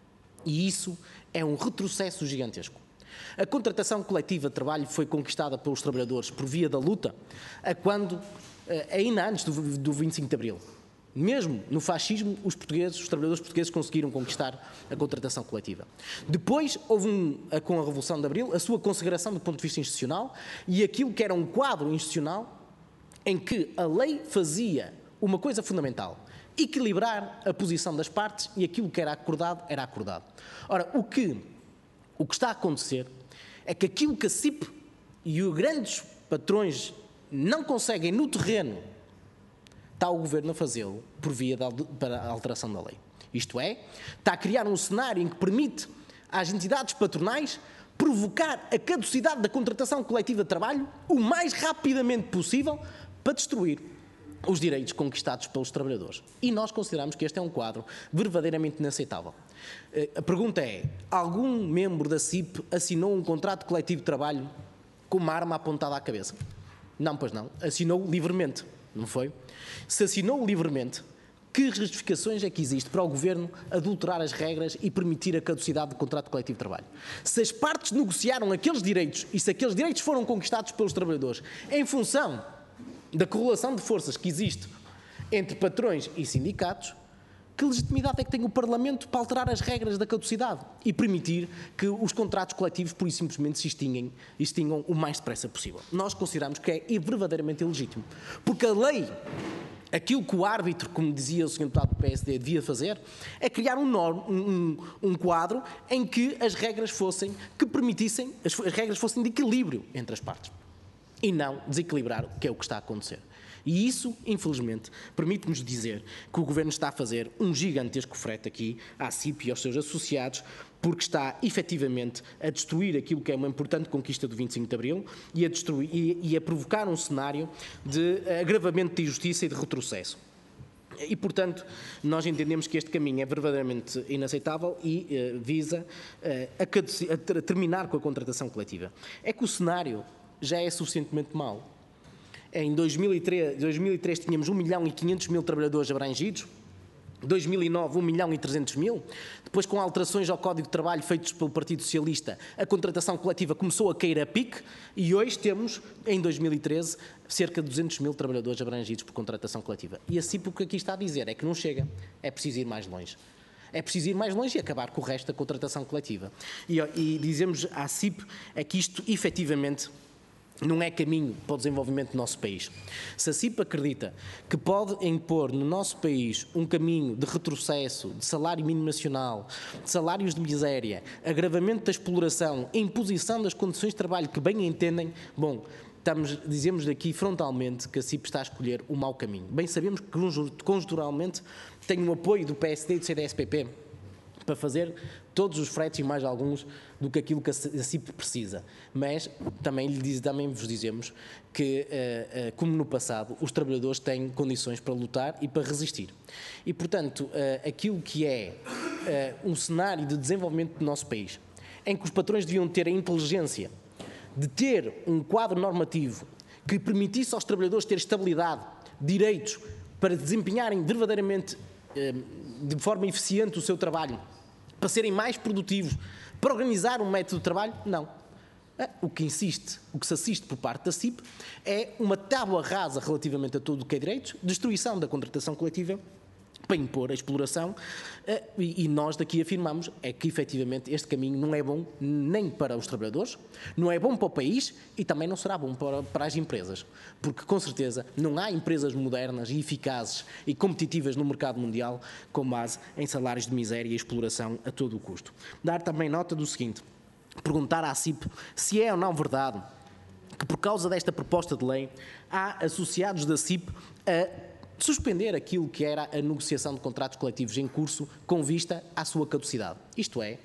E isso é um retrocesso gigantesco. A contratação coletiva de trabalho foi conquistada pelos trabalhadores por via da luta, a quando ainda antes do, do vinte e cinco de Abril. Mesmo no fascismo, os portugueses, os trabalhadores portugueses conseguiram conquistar a contratação coletiva. Depois, houve, um, com a Revolução de Abril, a sua consagração do ponto de vista institucional e aquilo que era um quadro institucional em que a lei fazia uma coisa fundamental, equilibrar a posição das partes e aquilo que era acordado, era acordado. Ora, o que, o que está a acontecer é que aquilo que a C I P e os grandes patrões não conseguem no terreno, está o Governo a fazê-lo por via da, para a alteração da lei. Isto é, está a criar um cenário em que permite às entidades patronais provocar a caducidade da contratação coletiva de trabalho o mais rapidamente possível para destruir os direitos conquistados pelos trabalhadores. E nós consideramos que este é um quadro verdadeiramente inaceitável. A pergunta é, algum membro da C I P assinou um contrato coletivo de trabalho com uma arma apontada à cabeça? Não, pois não. Assinou livremente, não foi? Se assinou livremente, que justificações é que existe para o Governo adulterar as regras e permitir a caducidade do contrato coletivo de trabalho? Se as partes negociaram aqueles direitos e se aqueles direitos foram conquistados pelos trabalhadores em função da correlação de forças que existe entre patrões e sindicatos, que legitimidade é que tem o Parlamento para alterar as regras da caducidade e permitir que os contratos coletivos, por isso simplesmente, se extinguem, extingam o mais depressa possível? Nós consideramos que é verdadeiramente ilegítimo. Porque a lei, aquilo que o árbitro, como dizia o senhor deputado do P S D, devia fazer, é criar um, norm, um, um quadro em que as regras fossem, que permitissem, as, as regras fossem de equilíbrio entre as partes. E não desequilibrar, que é o que está a acontecer. E isso, infelizmente, permite-nos dizer que o Governo está a fazer um gigantesco frete aqui à C I P e aos seus associados, porque está efetivamente a destruir aquilo que é uma importante conquista do vinte e cinco de Abril e a, destruir, e, e a provocar um cenário de agravamento de injustiça e de retrocesso. E, portanto, nós entendemos que este caminho é verdadeiramente inaceitável e eh, visa eh, a, a terminar com a contratação coletiva. É que o cenário já é suficientemente mau. Em dois mil e três, dois mil e três tínhamos um milhão e quinhentos mil trabalhadores abrangidos, dois mil e nove um milhão e trezentos mil, depois com alterações ao Código de Trabalho feitos pelo Partido Socialista, a contratação coletiva começou a cair a pique e hoje temos, em dois mil e treze, cerca de duzentos mil trabalhadores abrangidos por contratação coletiva. E assim o que aqui está a dizer é que não chega, é preciso ir mais longe. É preciso ir mais longe e acabar com o resto da contratação coletiva. E, e dizemos à C I P é que isto, efetivamente, não é caminho para o desenvolvimento do nosso país. Se a C I P acredita que pode impor no nosso país um caminho de retrocesso, de salário mínimo nacional, de salários de miséria, agravamento da exploração, imposição das condições de trabalho que bem entendem, bom, estamos, dizemos aqui frontalmente que a C I P está a escolher o mau caminho. Bem sabemos que conjunturalmente tem o apoio do P S D e do C D S P P para fazer todos os fretes e mais alguns do que aquilo que a C I P precisa. Mas também, lhe diz, também vos dizemos que, uh, uh, como no passado, os trabalhadores têm condições para lutar e para resistir. E, portanto, uh, aquilo que é uh, um cenário de desenvolvimento do nosso país, em que os patrões deviam ter a inteligência de ter um quadro normativo que permitisse aos trabalhadores ter estabilidade, direitos, para desempenharem verdadeiramente de forma eficiente o seu trabalho, para serem mais produtivos, para organizar um método de trabalho, não. O que insiste, o que se assiste por parte da C I P é uma tábua rasa relativamente a tudo o que é direitos, destruição da contratação coletiva para impor a exploração e nós daqui afirmamos é que efetivamente este caminho não é bom nem para os trabalhadores, não é bom para o país e também não será bom para, para as empresas, porque com certeza não há empresas modernas e eficazes e competitivas no mercado mundial com base em salários de miséria e exploração a todo o custo. Dar também nota do seguinte, perguntar à C I P se é ou não verdade que por causa desta proposta de lei há associados da C I P a suspender aquilo que era a negociação de contratos coletivos em curso com vista à sua caducidade. Isto é,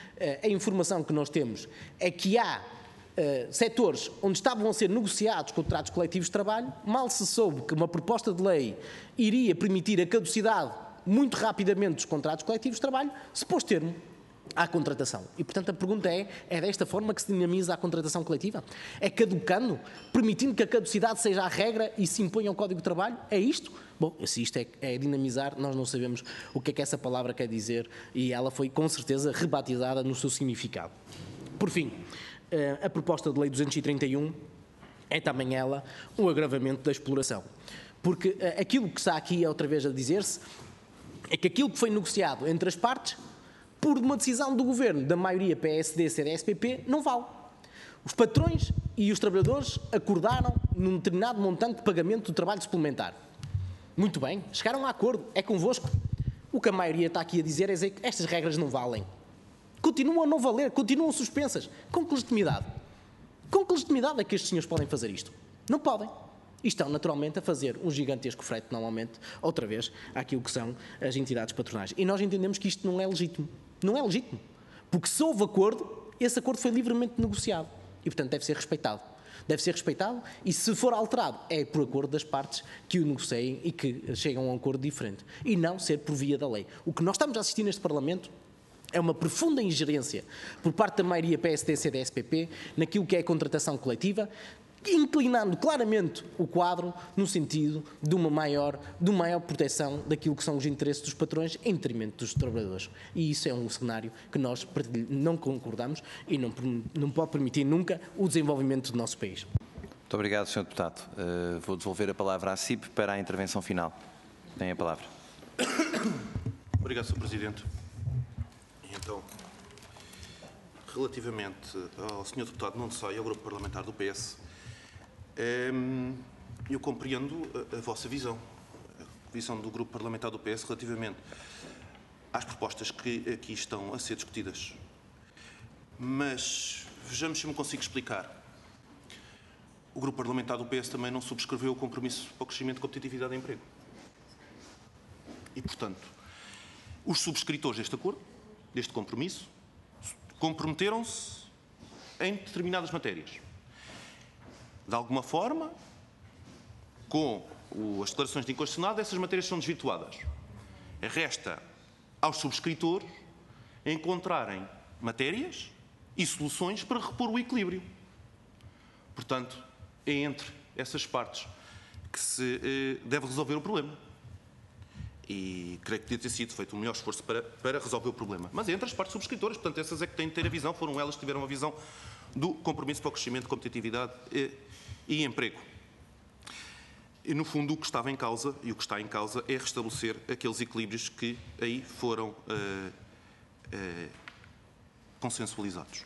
a informação que nós temos é que há uh, setores onde estavam a ser negociados contratos coletivos de trabalho, mal se soube que uma proposta de lei iria permitir a caducidade muito rapidamente dos contratos coletivos de trabalho, se pôs termo à contratação. E, portanto, a pergunta é, é desta forma que se dinamiza a contratação coletiva? É caducando? Permitindo que a caducidade seja a regra e se imponha ao Código de Trabalho? É isto? Bom, se isto é, é dinamizar, nós não sabemos o que é que essa palavra quer dizer e ela foi, com certeza, rebatizada no seu significado. Por fim, a proposta de lei duzentos e trinta e um é também ela um agravamento da exploração. Porque aquilo que está aqui outra vez a dizer-se é que aquilo que foi negociado entre as partes por uma decisão do Governo, da maioria P S D, C D S P P, não vale. Os patrões e os trabalhadores acordaram num determinado montante de pagamento do trabalho suplementar. Muito bem, chegaram a acordo, é convosco. O que a maioria está aqui a dizer é dizer que estas regras não valem. Continuam a não valer, continuam suspensas. Com que legitimidade? Com que legitimidade é que estes senhores podem fazer isto? Não podem. E estão, naturalmente, a fazer um gigantesco frete, normalmente, outra vez, àquilo que são as entidades patronais. E nós entendemos que isto não é legítimo. Não é legítimo. Porque se houve acordo, esse acordo foi livremente negociado. E, portanto, deve ser respeitado. Deve ser respeitado e, se for alterado, é por acordo das partes que o negociem e que chegam a um acordo diferente. E não ser por via da lei. O que nós estamos a assistir neste Parlamento é uma profunda ingerência por parte da maioria P S D, C D S P P naquilo que é a contratação coletiva, inclinando claramente o quadro no sentido de uma maior, de uma maior proteção daquilo que são os interesses dos patrões em detrimento dos trabalhadores. E isso é um cenário que nós não concordamos e não, não pode permitir nunca o desenvolvimento do nosso país. Muito obrigado, senhor Deputado. Uh, vou devolver a palavra à C I P para a intervenção final. Tem a palavra. Obrigado, senhor Presidente. Então, relativamente ao senhor Deputado Nuno Sá e ao Grupo Parlamentar do P S, eu compreendo a, a vossa visão, a visão do Grupo Parlamentar do P S relativamente às propostas que aqui estão a ser discutidas. Mas vejamos se eu me consigo explicar. o grupo parlamentar do P S também não subscreveu o compromisso para o crescimento, competitividade e emprego. E, portanto, os subscritores deste acordo, deste compromisso, comprometeram-se em determinadas matérias. De alguma forma, com as declarações de inconstitucionalidade, essas matérias são desvirtuadas. Resta aos subscritores encontrarem matérias e soluções para repor o equilíbrio. Portanto, é entre essas partes que se eh, deve resolver o problema. E creio que devia ter sido feito o melhor esforço para, para resolver o problema. Mas é entre as partes subscritoras, portanto, essas é que têm de ter a visão, foram elas que tiveram a visão do compromisso para o crescimento, competitividade e, e emprego. E, no fundo, o que estava em causa, e o que está em causa, é restabelecer aqueles equilíbrios que aí foram uh, uh, consensualizados.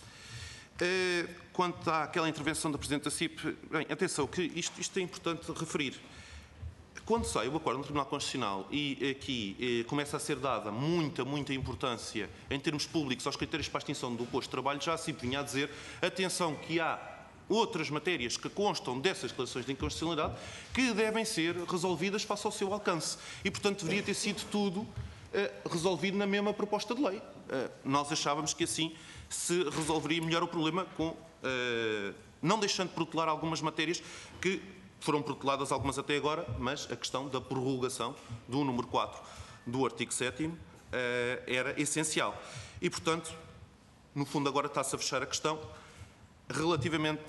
Uh, quanto àquela intervenção da Presidente da C I P, bem, atenção, que isto, isto é importante referir. Quando sai o acordo no Tribunal Constitucional e aqui eh, começa a ser dada muita, muita importância em termos públicos aos critérios para a extinção do posto de trabalho, já a C I P vinha a dizer, atenção, que há outras matérias que constam dessas declarações de inconstitucionalidade que devem ser resolvidas face ao seu alcance. E, portanto, deveria ter sido tudo eh, resolvido na mesma proposta de lei. Eh, nós achávamos que assim se resolveria melhor o problema, com, eh, não deixando de protelar algumas matérias que foram proteladas, algumas até agora, mas a questão da prorrogação do número quatro do artigo sétimo uh, era essencial. E, portanto, no fundo, agora está-se a fechar a questão relativamente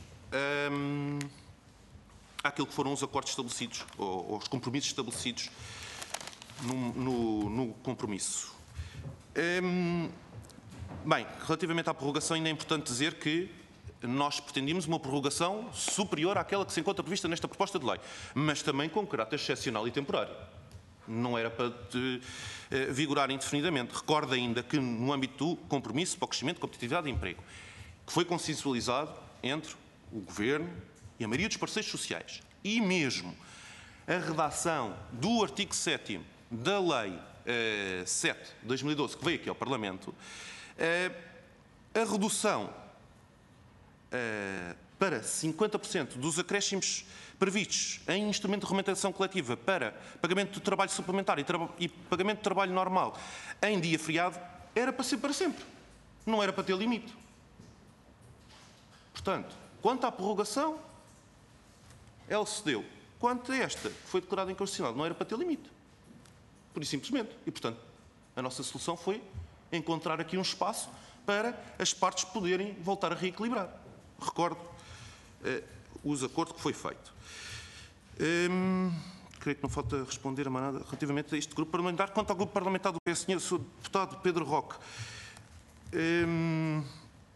um, àquilo que foram os acordos estabelecidos, ou, ou os compromissos estabelecidos no, no, no compromisso. Um, bem, relativamente à prorrogação, ainda é importante dizer que nós pretendíamos uma prorrogação superior àquela que se encontra prevista nesta proposta de lei, mas também com caráter excepcional e temporário. Não era para de, eh, vigorar indefinidamente. Recordo ainda que, no âmbito do compromisso para o crescimento, competitividade e emprego, que foi consensualizado entre o Governo e a maioria dos parceiros sociais, e mesmo a redação do artigo sétimo da Lei eh, sete de dois mil e doze, que veio aqui ao Parlamento, eh, a redução Uh, para cinquenta por cento dos acréscimos previstos em instrumento de regulamentação coletiva para pagamento de trabalho suplementar e, tra e pagamento de trabalho normal em dia feriado, era para ser para sempre. Não era para ter limite. Portanto, quanto à prorrogação, ela se deu. Quanto a esta, que foi declarada inconstitucional, não era para ter limite. Por isso, simplesmente. E, portanto, a nossa solução foi encontrar aqui um espaço para as partes poderem voltar a reequilibrar. Recordo eh, os acordos que foi feito. Hum, creio que não falta responder a manada relativamente a este grupo parlamentar. Quanto ao grupo parlamentar do P S, senhor Sr. Deputado Pedro Roque, hum,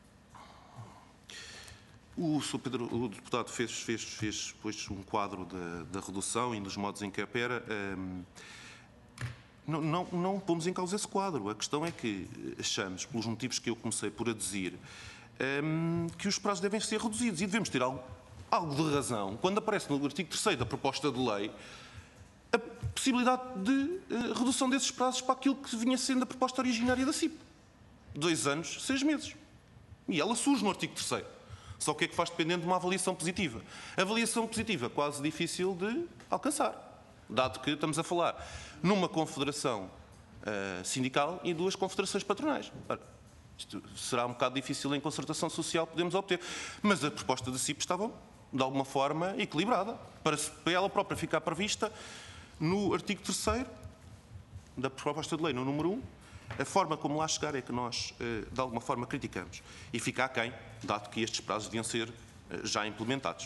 o, Sr. Pedro, o deputado fez, fez, fez pois, um quadro da, da redução e dos modos em que opera. Hum, não, não, não pomos em causa esse quadro. A questão é que achamos, pelos motivos que eu comecei por aduzir, Um, que os prazos devem ser reduzidos e devemos ter algo, algo de razão quando aparece no artigo terceiro da proposta de lei a possibilidade de uh, redução desses prazos para aquilo que vinha sendo a proposta originária da C I P. Dois anos, seis meses. E ela surge no artigo terceiro. Só que é que faz dependendo de uma avaliação positiva. A avaliação positiva quase difícil de alcançar, dado que estamos a falar numa confederação uh, sindical e duas confederações patronais. Ora, isto será um bocado difícil em concertação social podemos obter. Mas a proposta da C I P estava, de alguma forma, equilibrada, para, para ela própria ficar prevista no artigo terceiro da proposta de lei, no número um. A forma como lá chegar é que nós, de alguma forma, criticamos. E fica aquém, dado que estes prazos deviam ser já implementados.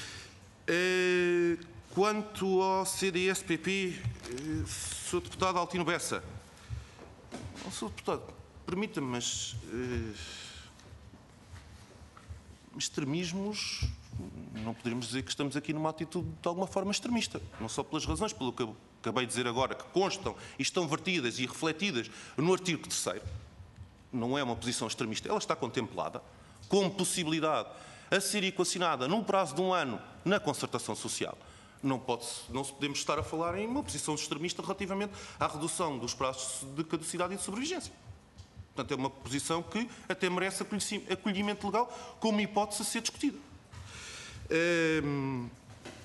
Quanto ao C D S P P, Sr. Deputado Altino Bessa. Senhor Deputado, permita-me, mas uh, extremismos, não poderíamos dizer que estamos aqui numa atitude de alguma forma extremista, não só pelas razões, pelo que eu acabei de dizer agora, que constam e estão vertidas e refletidas no artigo terceiro. Não é uma posição extremista, ela está contemplada como possibilidade a ser equacionada num prazo de um ano na concertação social. Não, pode, não podemos estar a falar em uma posição extremista relativamente à redução dos prazos de caducidade e de sobrevigência. Portanto, é uma posição que até merece acolhimento legal como hipótese a ser discutida. Hum,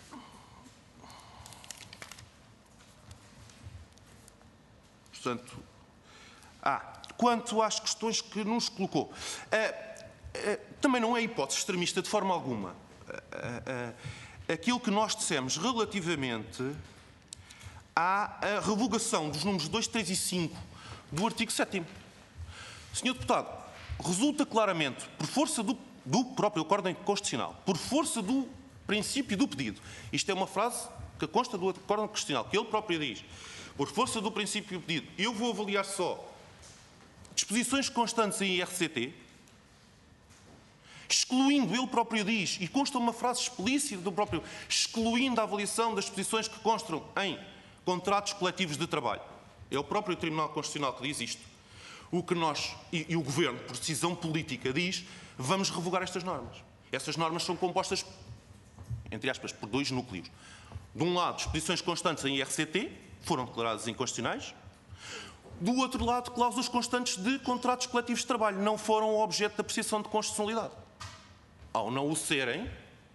portanto, ah, quanto às questões que nos colocou, ah, ah, também não é hipótese extremista de forma alguma. Ah, ah, aquilo que nós dissemos relativamente à revogação dos números dois, três e cinco do artigo sétimo. senhor Deputado, resulta claramente, por força do, do próprio Acórdão Constitucional, por força do princípio do pedido, isto é uma frase que consta do Acórdão Constitucional, que ele próprio diz, por força do princípio do pedido, eu vou avaliar só disposições constantes em I R C T, excluindo, ele próprio diz, e consta uma frase explícita do próprio, excluindo a avaliação das disposições que constam em contratos coletivos de trabalho. É o próprio Tribunal Constitucional que diz isto. O que nós, e, e o Governo, por decisão política, diz, vamos revogar estas normas. Essas normas são compostas, entre aspas, por dois núcleos. De um lado, disposições constantes em I R C T, foram declaradas inconstitucionais. Do outro lado, cláusulas constantes de contratos coletivos de trabalho, não foram objeto de apreciação de constitucionalidade. Ao não o serem,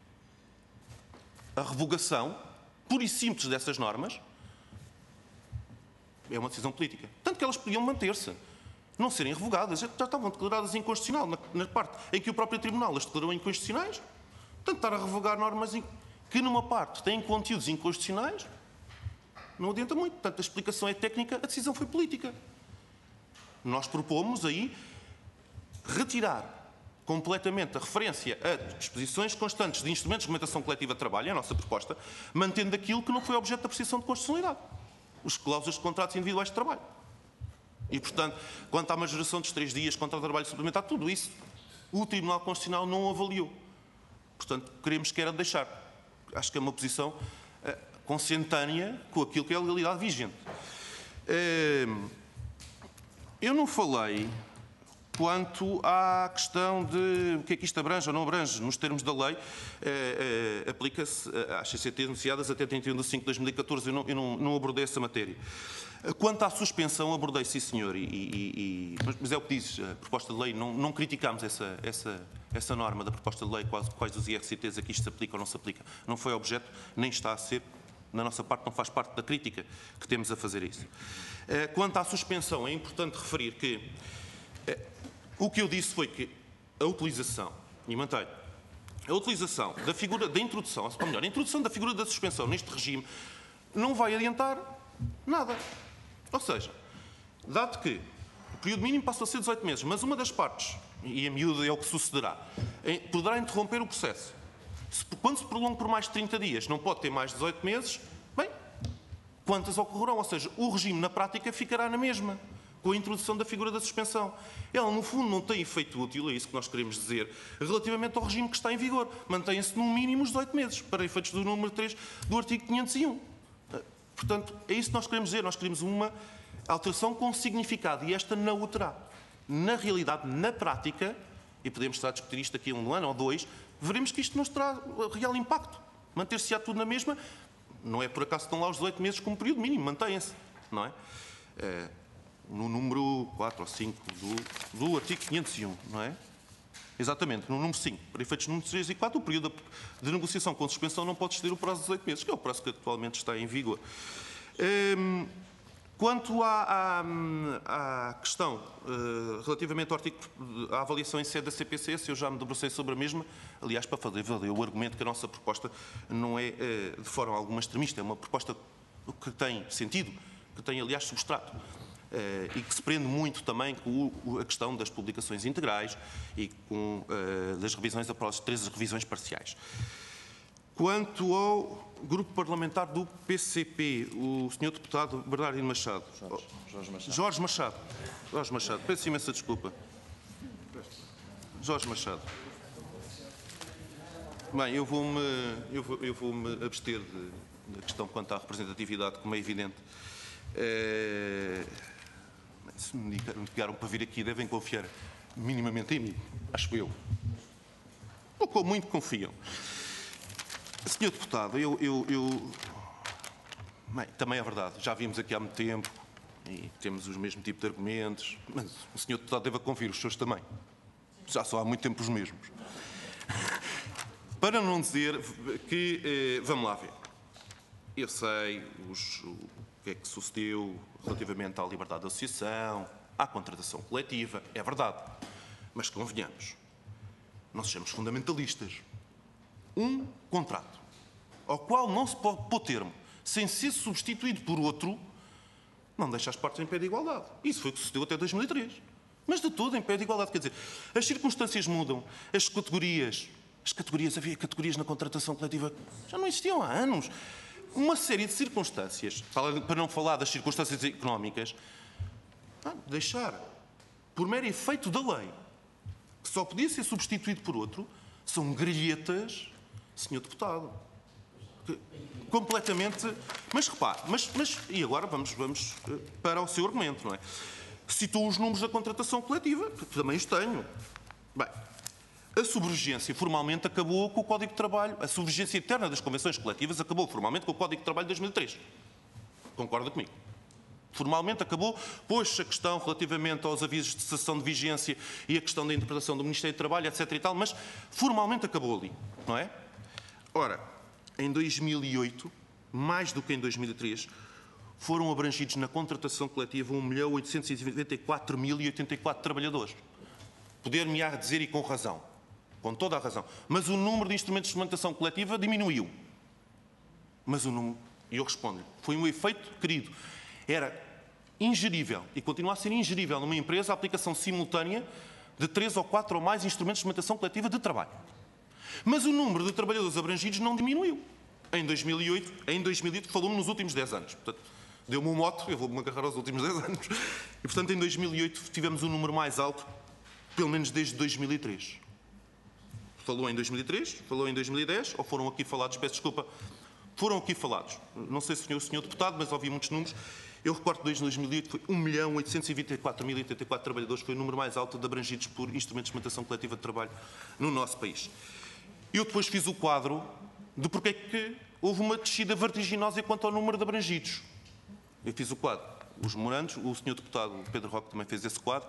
a revogação, pura e simples, dessas normas, é uma decisão política. Tanto que elas podiam manter-se, não serem revogadas, já estavam declaradas inconstitucional, na, na parte em que o próprio Tribunal as declarou inconstitucionais. Portanto, estar a revogar normas que, numa parte, têm conteúdos inconstitucionais, não adianta muito. Portanto, a explicação é técnica, a decisão foi política. Nós propomos aí retirar completamente a referência a disposições constantes de instrumentos de regulamentação coletiva de trabalho, é a nossa proposta, mantendo aquilo que não foi objeto da apreciação de constitucionalidade. Os cláusulas de contratos individuais de trabalho. E, portanto, quanto à majoração dos três dias, contra o trabalho suplementar, tudo isso, o Tribunal Constitucional não avaliou. Portanto, queremos que era deixar. Acho que é uma posição uh, consentânea com aquilo que é a legalidade vigente. Uh, eu não falei quanto à questão de o que é que isto abrange ou não abrange. Nos termos da lei, eh, eh, aplica-se às C C T anunciadas até trinta e um de cinco de dois mil e catorze. Eu não, eu não, não abordei essa matéria. Quanto à suspensão, abordei, sim, senhor, e, e, e, mas é o que diz a proposta de lei. Não, não criticámos essa, essa, essa norma da proposta de lei, quais, quais dos I R C Ts aqui isto se aplica ou não se aplica. Não foi objeto, nem está a ser. Na nossa parte, não faz parte da crítica que temos a fazer isso. Quanto à suspensão, é importante referir que o que eu disse foi que a utilização, e mantenho, a utilização da figura da introdução, ou melhor, a introdução da figura da suspensão neste regime não vai adiantar nada. Ou seja, dado que o período mínimo passou a ser dezoito meses, mas uma das partes, e a miúda é o que sucederá, poderá interromper o processo. Se, quando se prolonga por mais de trinta dias, não pode ter mais de dezoito meses, bem, quantas ocorrerão? Ou seja, o regime na prática ficará na mesma, com a introdução da figura da suspensão. Ela, no fundo, não tem efeito útil, é isso que nós queremos dizer, relativamente ao regime que está em vigor. Mantém-se no mínimo os dezoito meses, para efeitos do número três do artigo quinhentos e um. Portanto, é isso que nós queremos dizer. Nós queremos uma alteração com significado, e esta não o terá. Na realidade, na prática, e podemos estar a discutir isto daqui a um ano ou dois, veremos que isto não terá real impacto. Manter-se-á tudo na mesma, não é por acaso estão lá os dezoito meses como período mínimo, mantém-se, não é? É no número quatro ou cinco do, do artigo quinhentos e um, não é? Exatamente, no número cinco. Para efeitos números três e quatro, o período de negociação com suspensão não pode exceder o prazo de dezoito meses, que é o prazo que atualmente está em vigor. Hum, quanto à, à, à questão uh, relativamente ao artigo, à avaliação em sede da C P C S, eu já me debrucei sobre a mesma, aliás, para fazer valer o argumento que a nossa proposta não é uh, de forma alguma extremista, é uma proposta que tem sentido, que tem, aliás, substrato. Uh, e que se prende muito também com o, a questão das publicações integrais e com uh, das revisões após três revisões parciais. Quanto ao grupo parlamentar do P C P, o senhor deputado Bernardino Machado. Jorge, Jorge Machado. Jorge Machado. Jorge Machado. Peço imensa desculpa. Jorge Machado. Bem, eu vou-me eu vou, eu vou-me abster de, da questão quanto à representatividade, como é evidente. Uh, Se me ligaram para vir aqui, devem confiar minimamente em mim, acho eu. Ou como muito confiam. senhor Deputado, eu... eu, eu... Bem, também é verdade, já vimos aqui há muito tempo e temos os mesmos tipos de argumentos, mas o senhor Deputado deve conferir os seus também. Já só há muito tempo os mesmos. Para não dizer que, eh, vamos lá ver, eu sei os, o que é que sucedeu relativamente à liberdade de associação, à contratação coletiva, é verdade, mas convenhamos, não sejamos fundamentalistas. Um contrato ao qual não se pode pôr termo sem ser substituído por outro, não deixa as partes em pé de igualdade. Isso foi o que sucedeu até dois mil e três. Mas de todo em pé de igualdade. Quer dizer, as circunstâncias mudam, as categorias, as categorias, havia categorias na contratação coletiva, já não existiam há anos. Uma série de circunstâncias, para não falar das circunstâncias económicas, deixar, por mero efeito da lei, que só podia ser substituído por outro, são grelhetas, senhor deputado. Completamente. Mas repare, mas, mas, e agora vamos, vamos para o seu argumento, não é? Citou os números da contratação coletiva, que também os tenho. Bem, a subregência formalmente acabou com o Código de Trabalho, a subregência eterna das convenções coletivas acabou formalmente com o Código de Trabalho de dois mil e três. Concorda comigo? Formalmente acabou, pois a questão relativamente aos avisos de cessação de vigência e a questão da interpretação do Ministério do Trabalho, etc e tal, mas formalmente acabou ali, não é? Ora, em dois mil e oito, mais do que em dois mil e três, foram abrangidos na contratação coletiva um milhão oitocentos e noventa e quatro mil e oitenta e quatro trabalhadores. Poder-me-á dizer, e com razão, com toda a razão, mas o número de instrumentos de regulamentação coletiva diminuiu. Mas o número, e eu respondo-lhe, foi um efeito querido. Era ingerível, e continua a ser ingerível numa empresa, a aplicação simultânea de três ou quatro ou mais instrumentos de regulamentação coletiva de trabalho. Mas o número de trabalhadores abrangidos não diminuiu. Em dois mil e oito, em dois mil e oito falou-me nos últimos dez anos. Portanto, deu-me um mote, eu vou-me agarrar aos últimos dez anos. E, portanto, em dois mil e oito tivemos um número mais alto, pelo menos desde dois mil e três. Falou em dois mil e três, falou em dois mil e dez, ou foram aqui falados, peço desculpa, foram aqui falados. Não sei se foi o senhor deputado, mas ouvi muitos números. Eu recordo que desde dois mil e oito foi um milhão oitocentos e vinte e quatro mil e oitenta e quatro trabalhadores, foi o número mais alto de abrangidos por instrumentos de regulamentação coletiva de trabalho no nosso país. Eu depois fiz o quadro de porque é que houve uma descida vertiginosa quanto ao número de abrangidos. Eu fiz o quadro. Os memorandos, o senhor deputado Pedro Roque também fez esse quadro,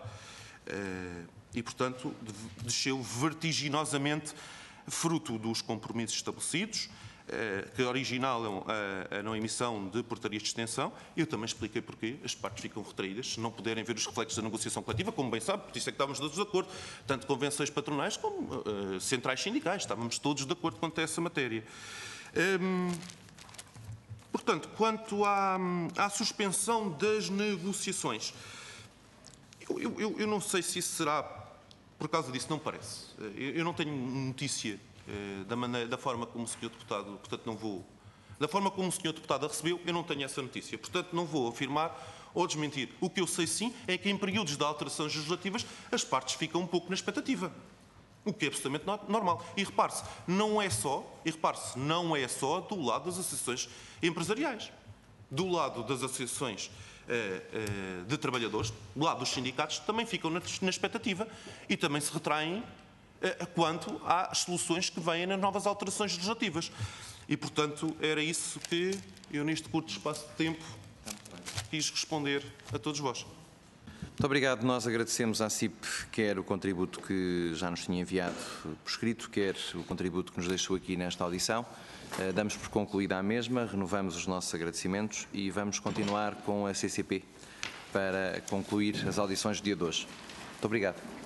e, portanto, desceu vertiginosamente, fruto dos compromissos estabelecidos, que originam a, a não emissão de portarias de extensão. Eu também expliquei porquê. As partes ficam retraídas se não puderem ver os reflexos da negociação coletiva, como bem sabe, por isso é que estávamos todos de acordo, tanto convenções patronais como uh, centrais sindicais, estávamos todos de acordo quanto a essa matéria. Hum, portanto, quanto à, à suspensão das negociações, eu, eu, eu não sei se isso será por causa disso, não parece. Eu, eu não tenho notícia Da, maneira, da forma como o senhor deputado, portanto não vou, da forma como o senhor deputado a recebeu, eu não tenho essa notícia, portanto não vou afirmar ou desmentir. O que eu sei sim é que em períodos de alterações legislativas as partes ficam um pouco na expectativa, o que é absolutamente normal. E repare-se, não é só, e repare-se, não é só do lado das associações empresariais, do lado das associações eh, eh, de trabalhadores, do lado dos sindicatos, também ficam na, na expectativa e também se retraem quanto às soluções que vêm nas novas alterações legislativas. E, portanto, era isso que eu, neste curto espaço de tempo, quis responder a todos vós. Muito obrigado. Nós agradecemos à C I P quer o contributo que já nos tinha enviado por escrito, quer o contributo que nos deixou aqui nesta audição. Damos por concluída a mesma, renovamos os nossos agradecimentos e vamos continuar com a C C P para concluir as audições do dia de hoje. Muito obrigado.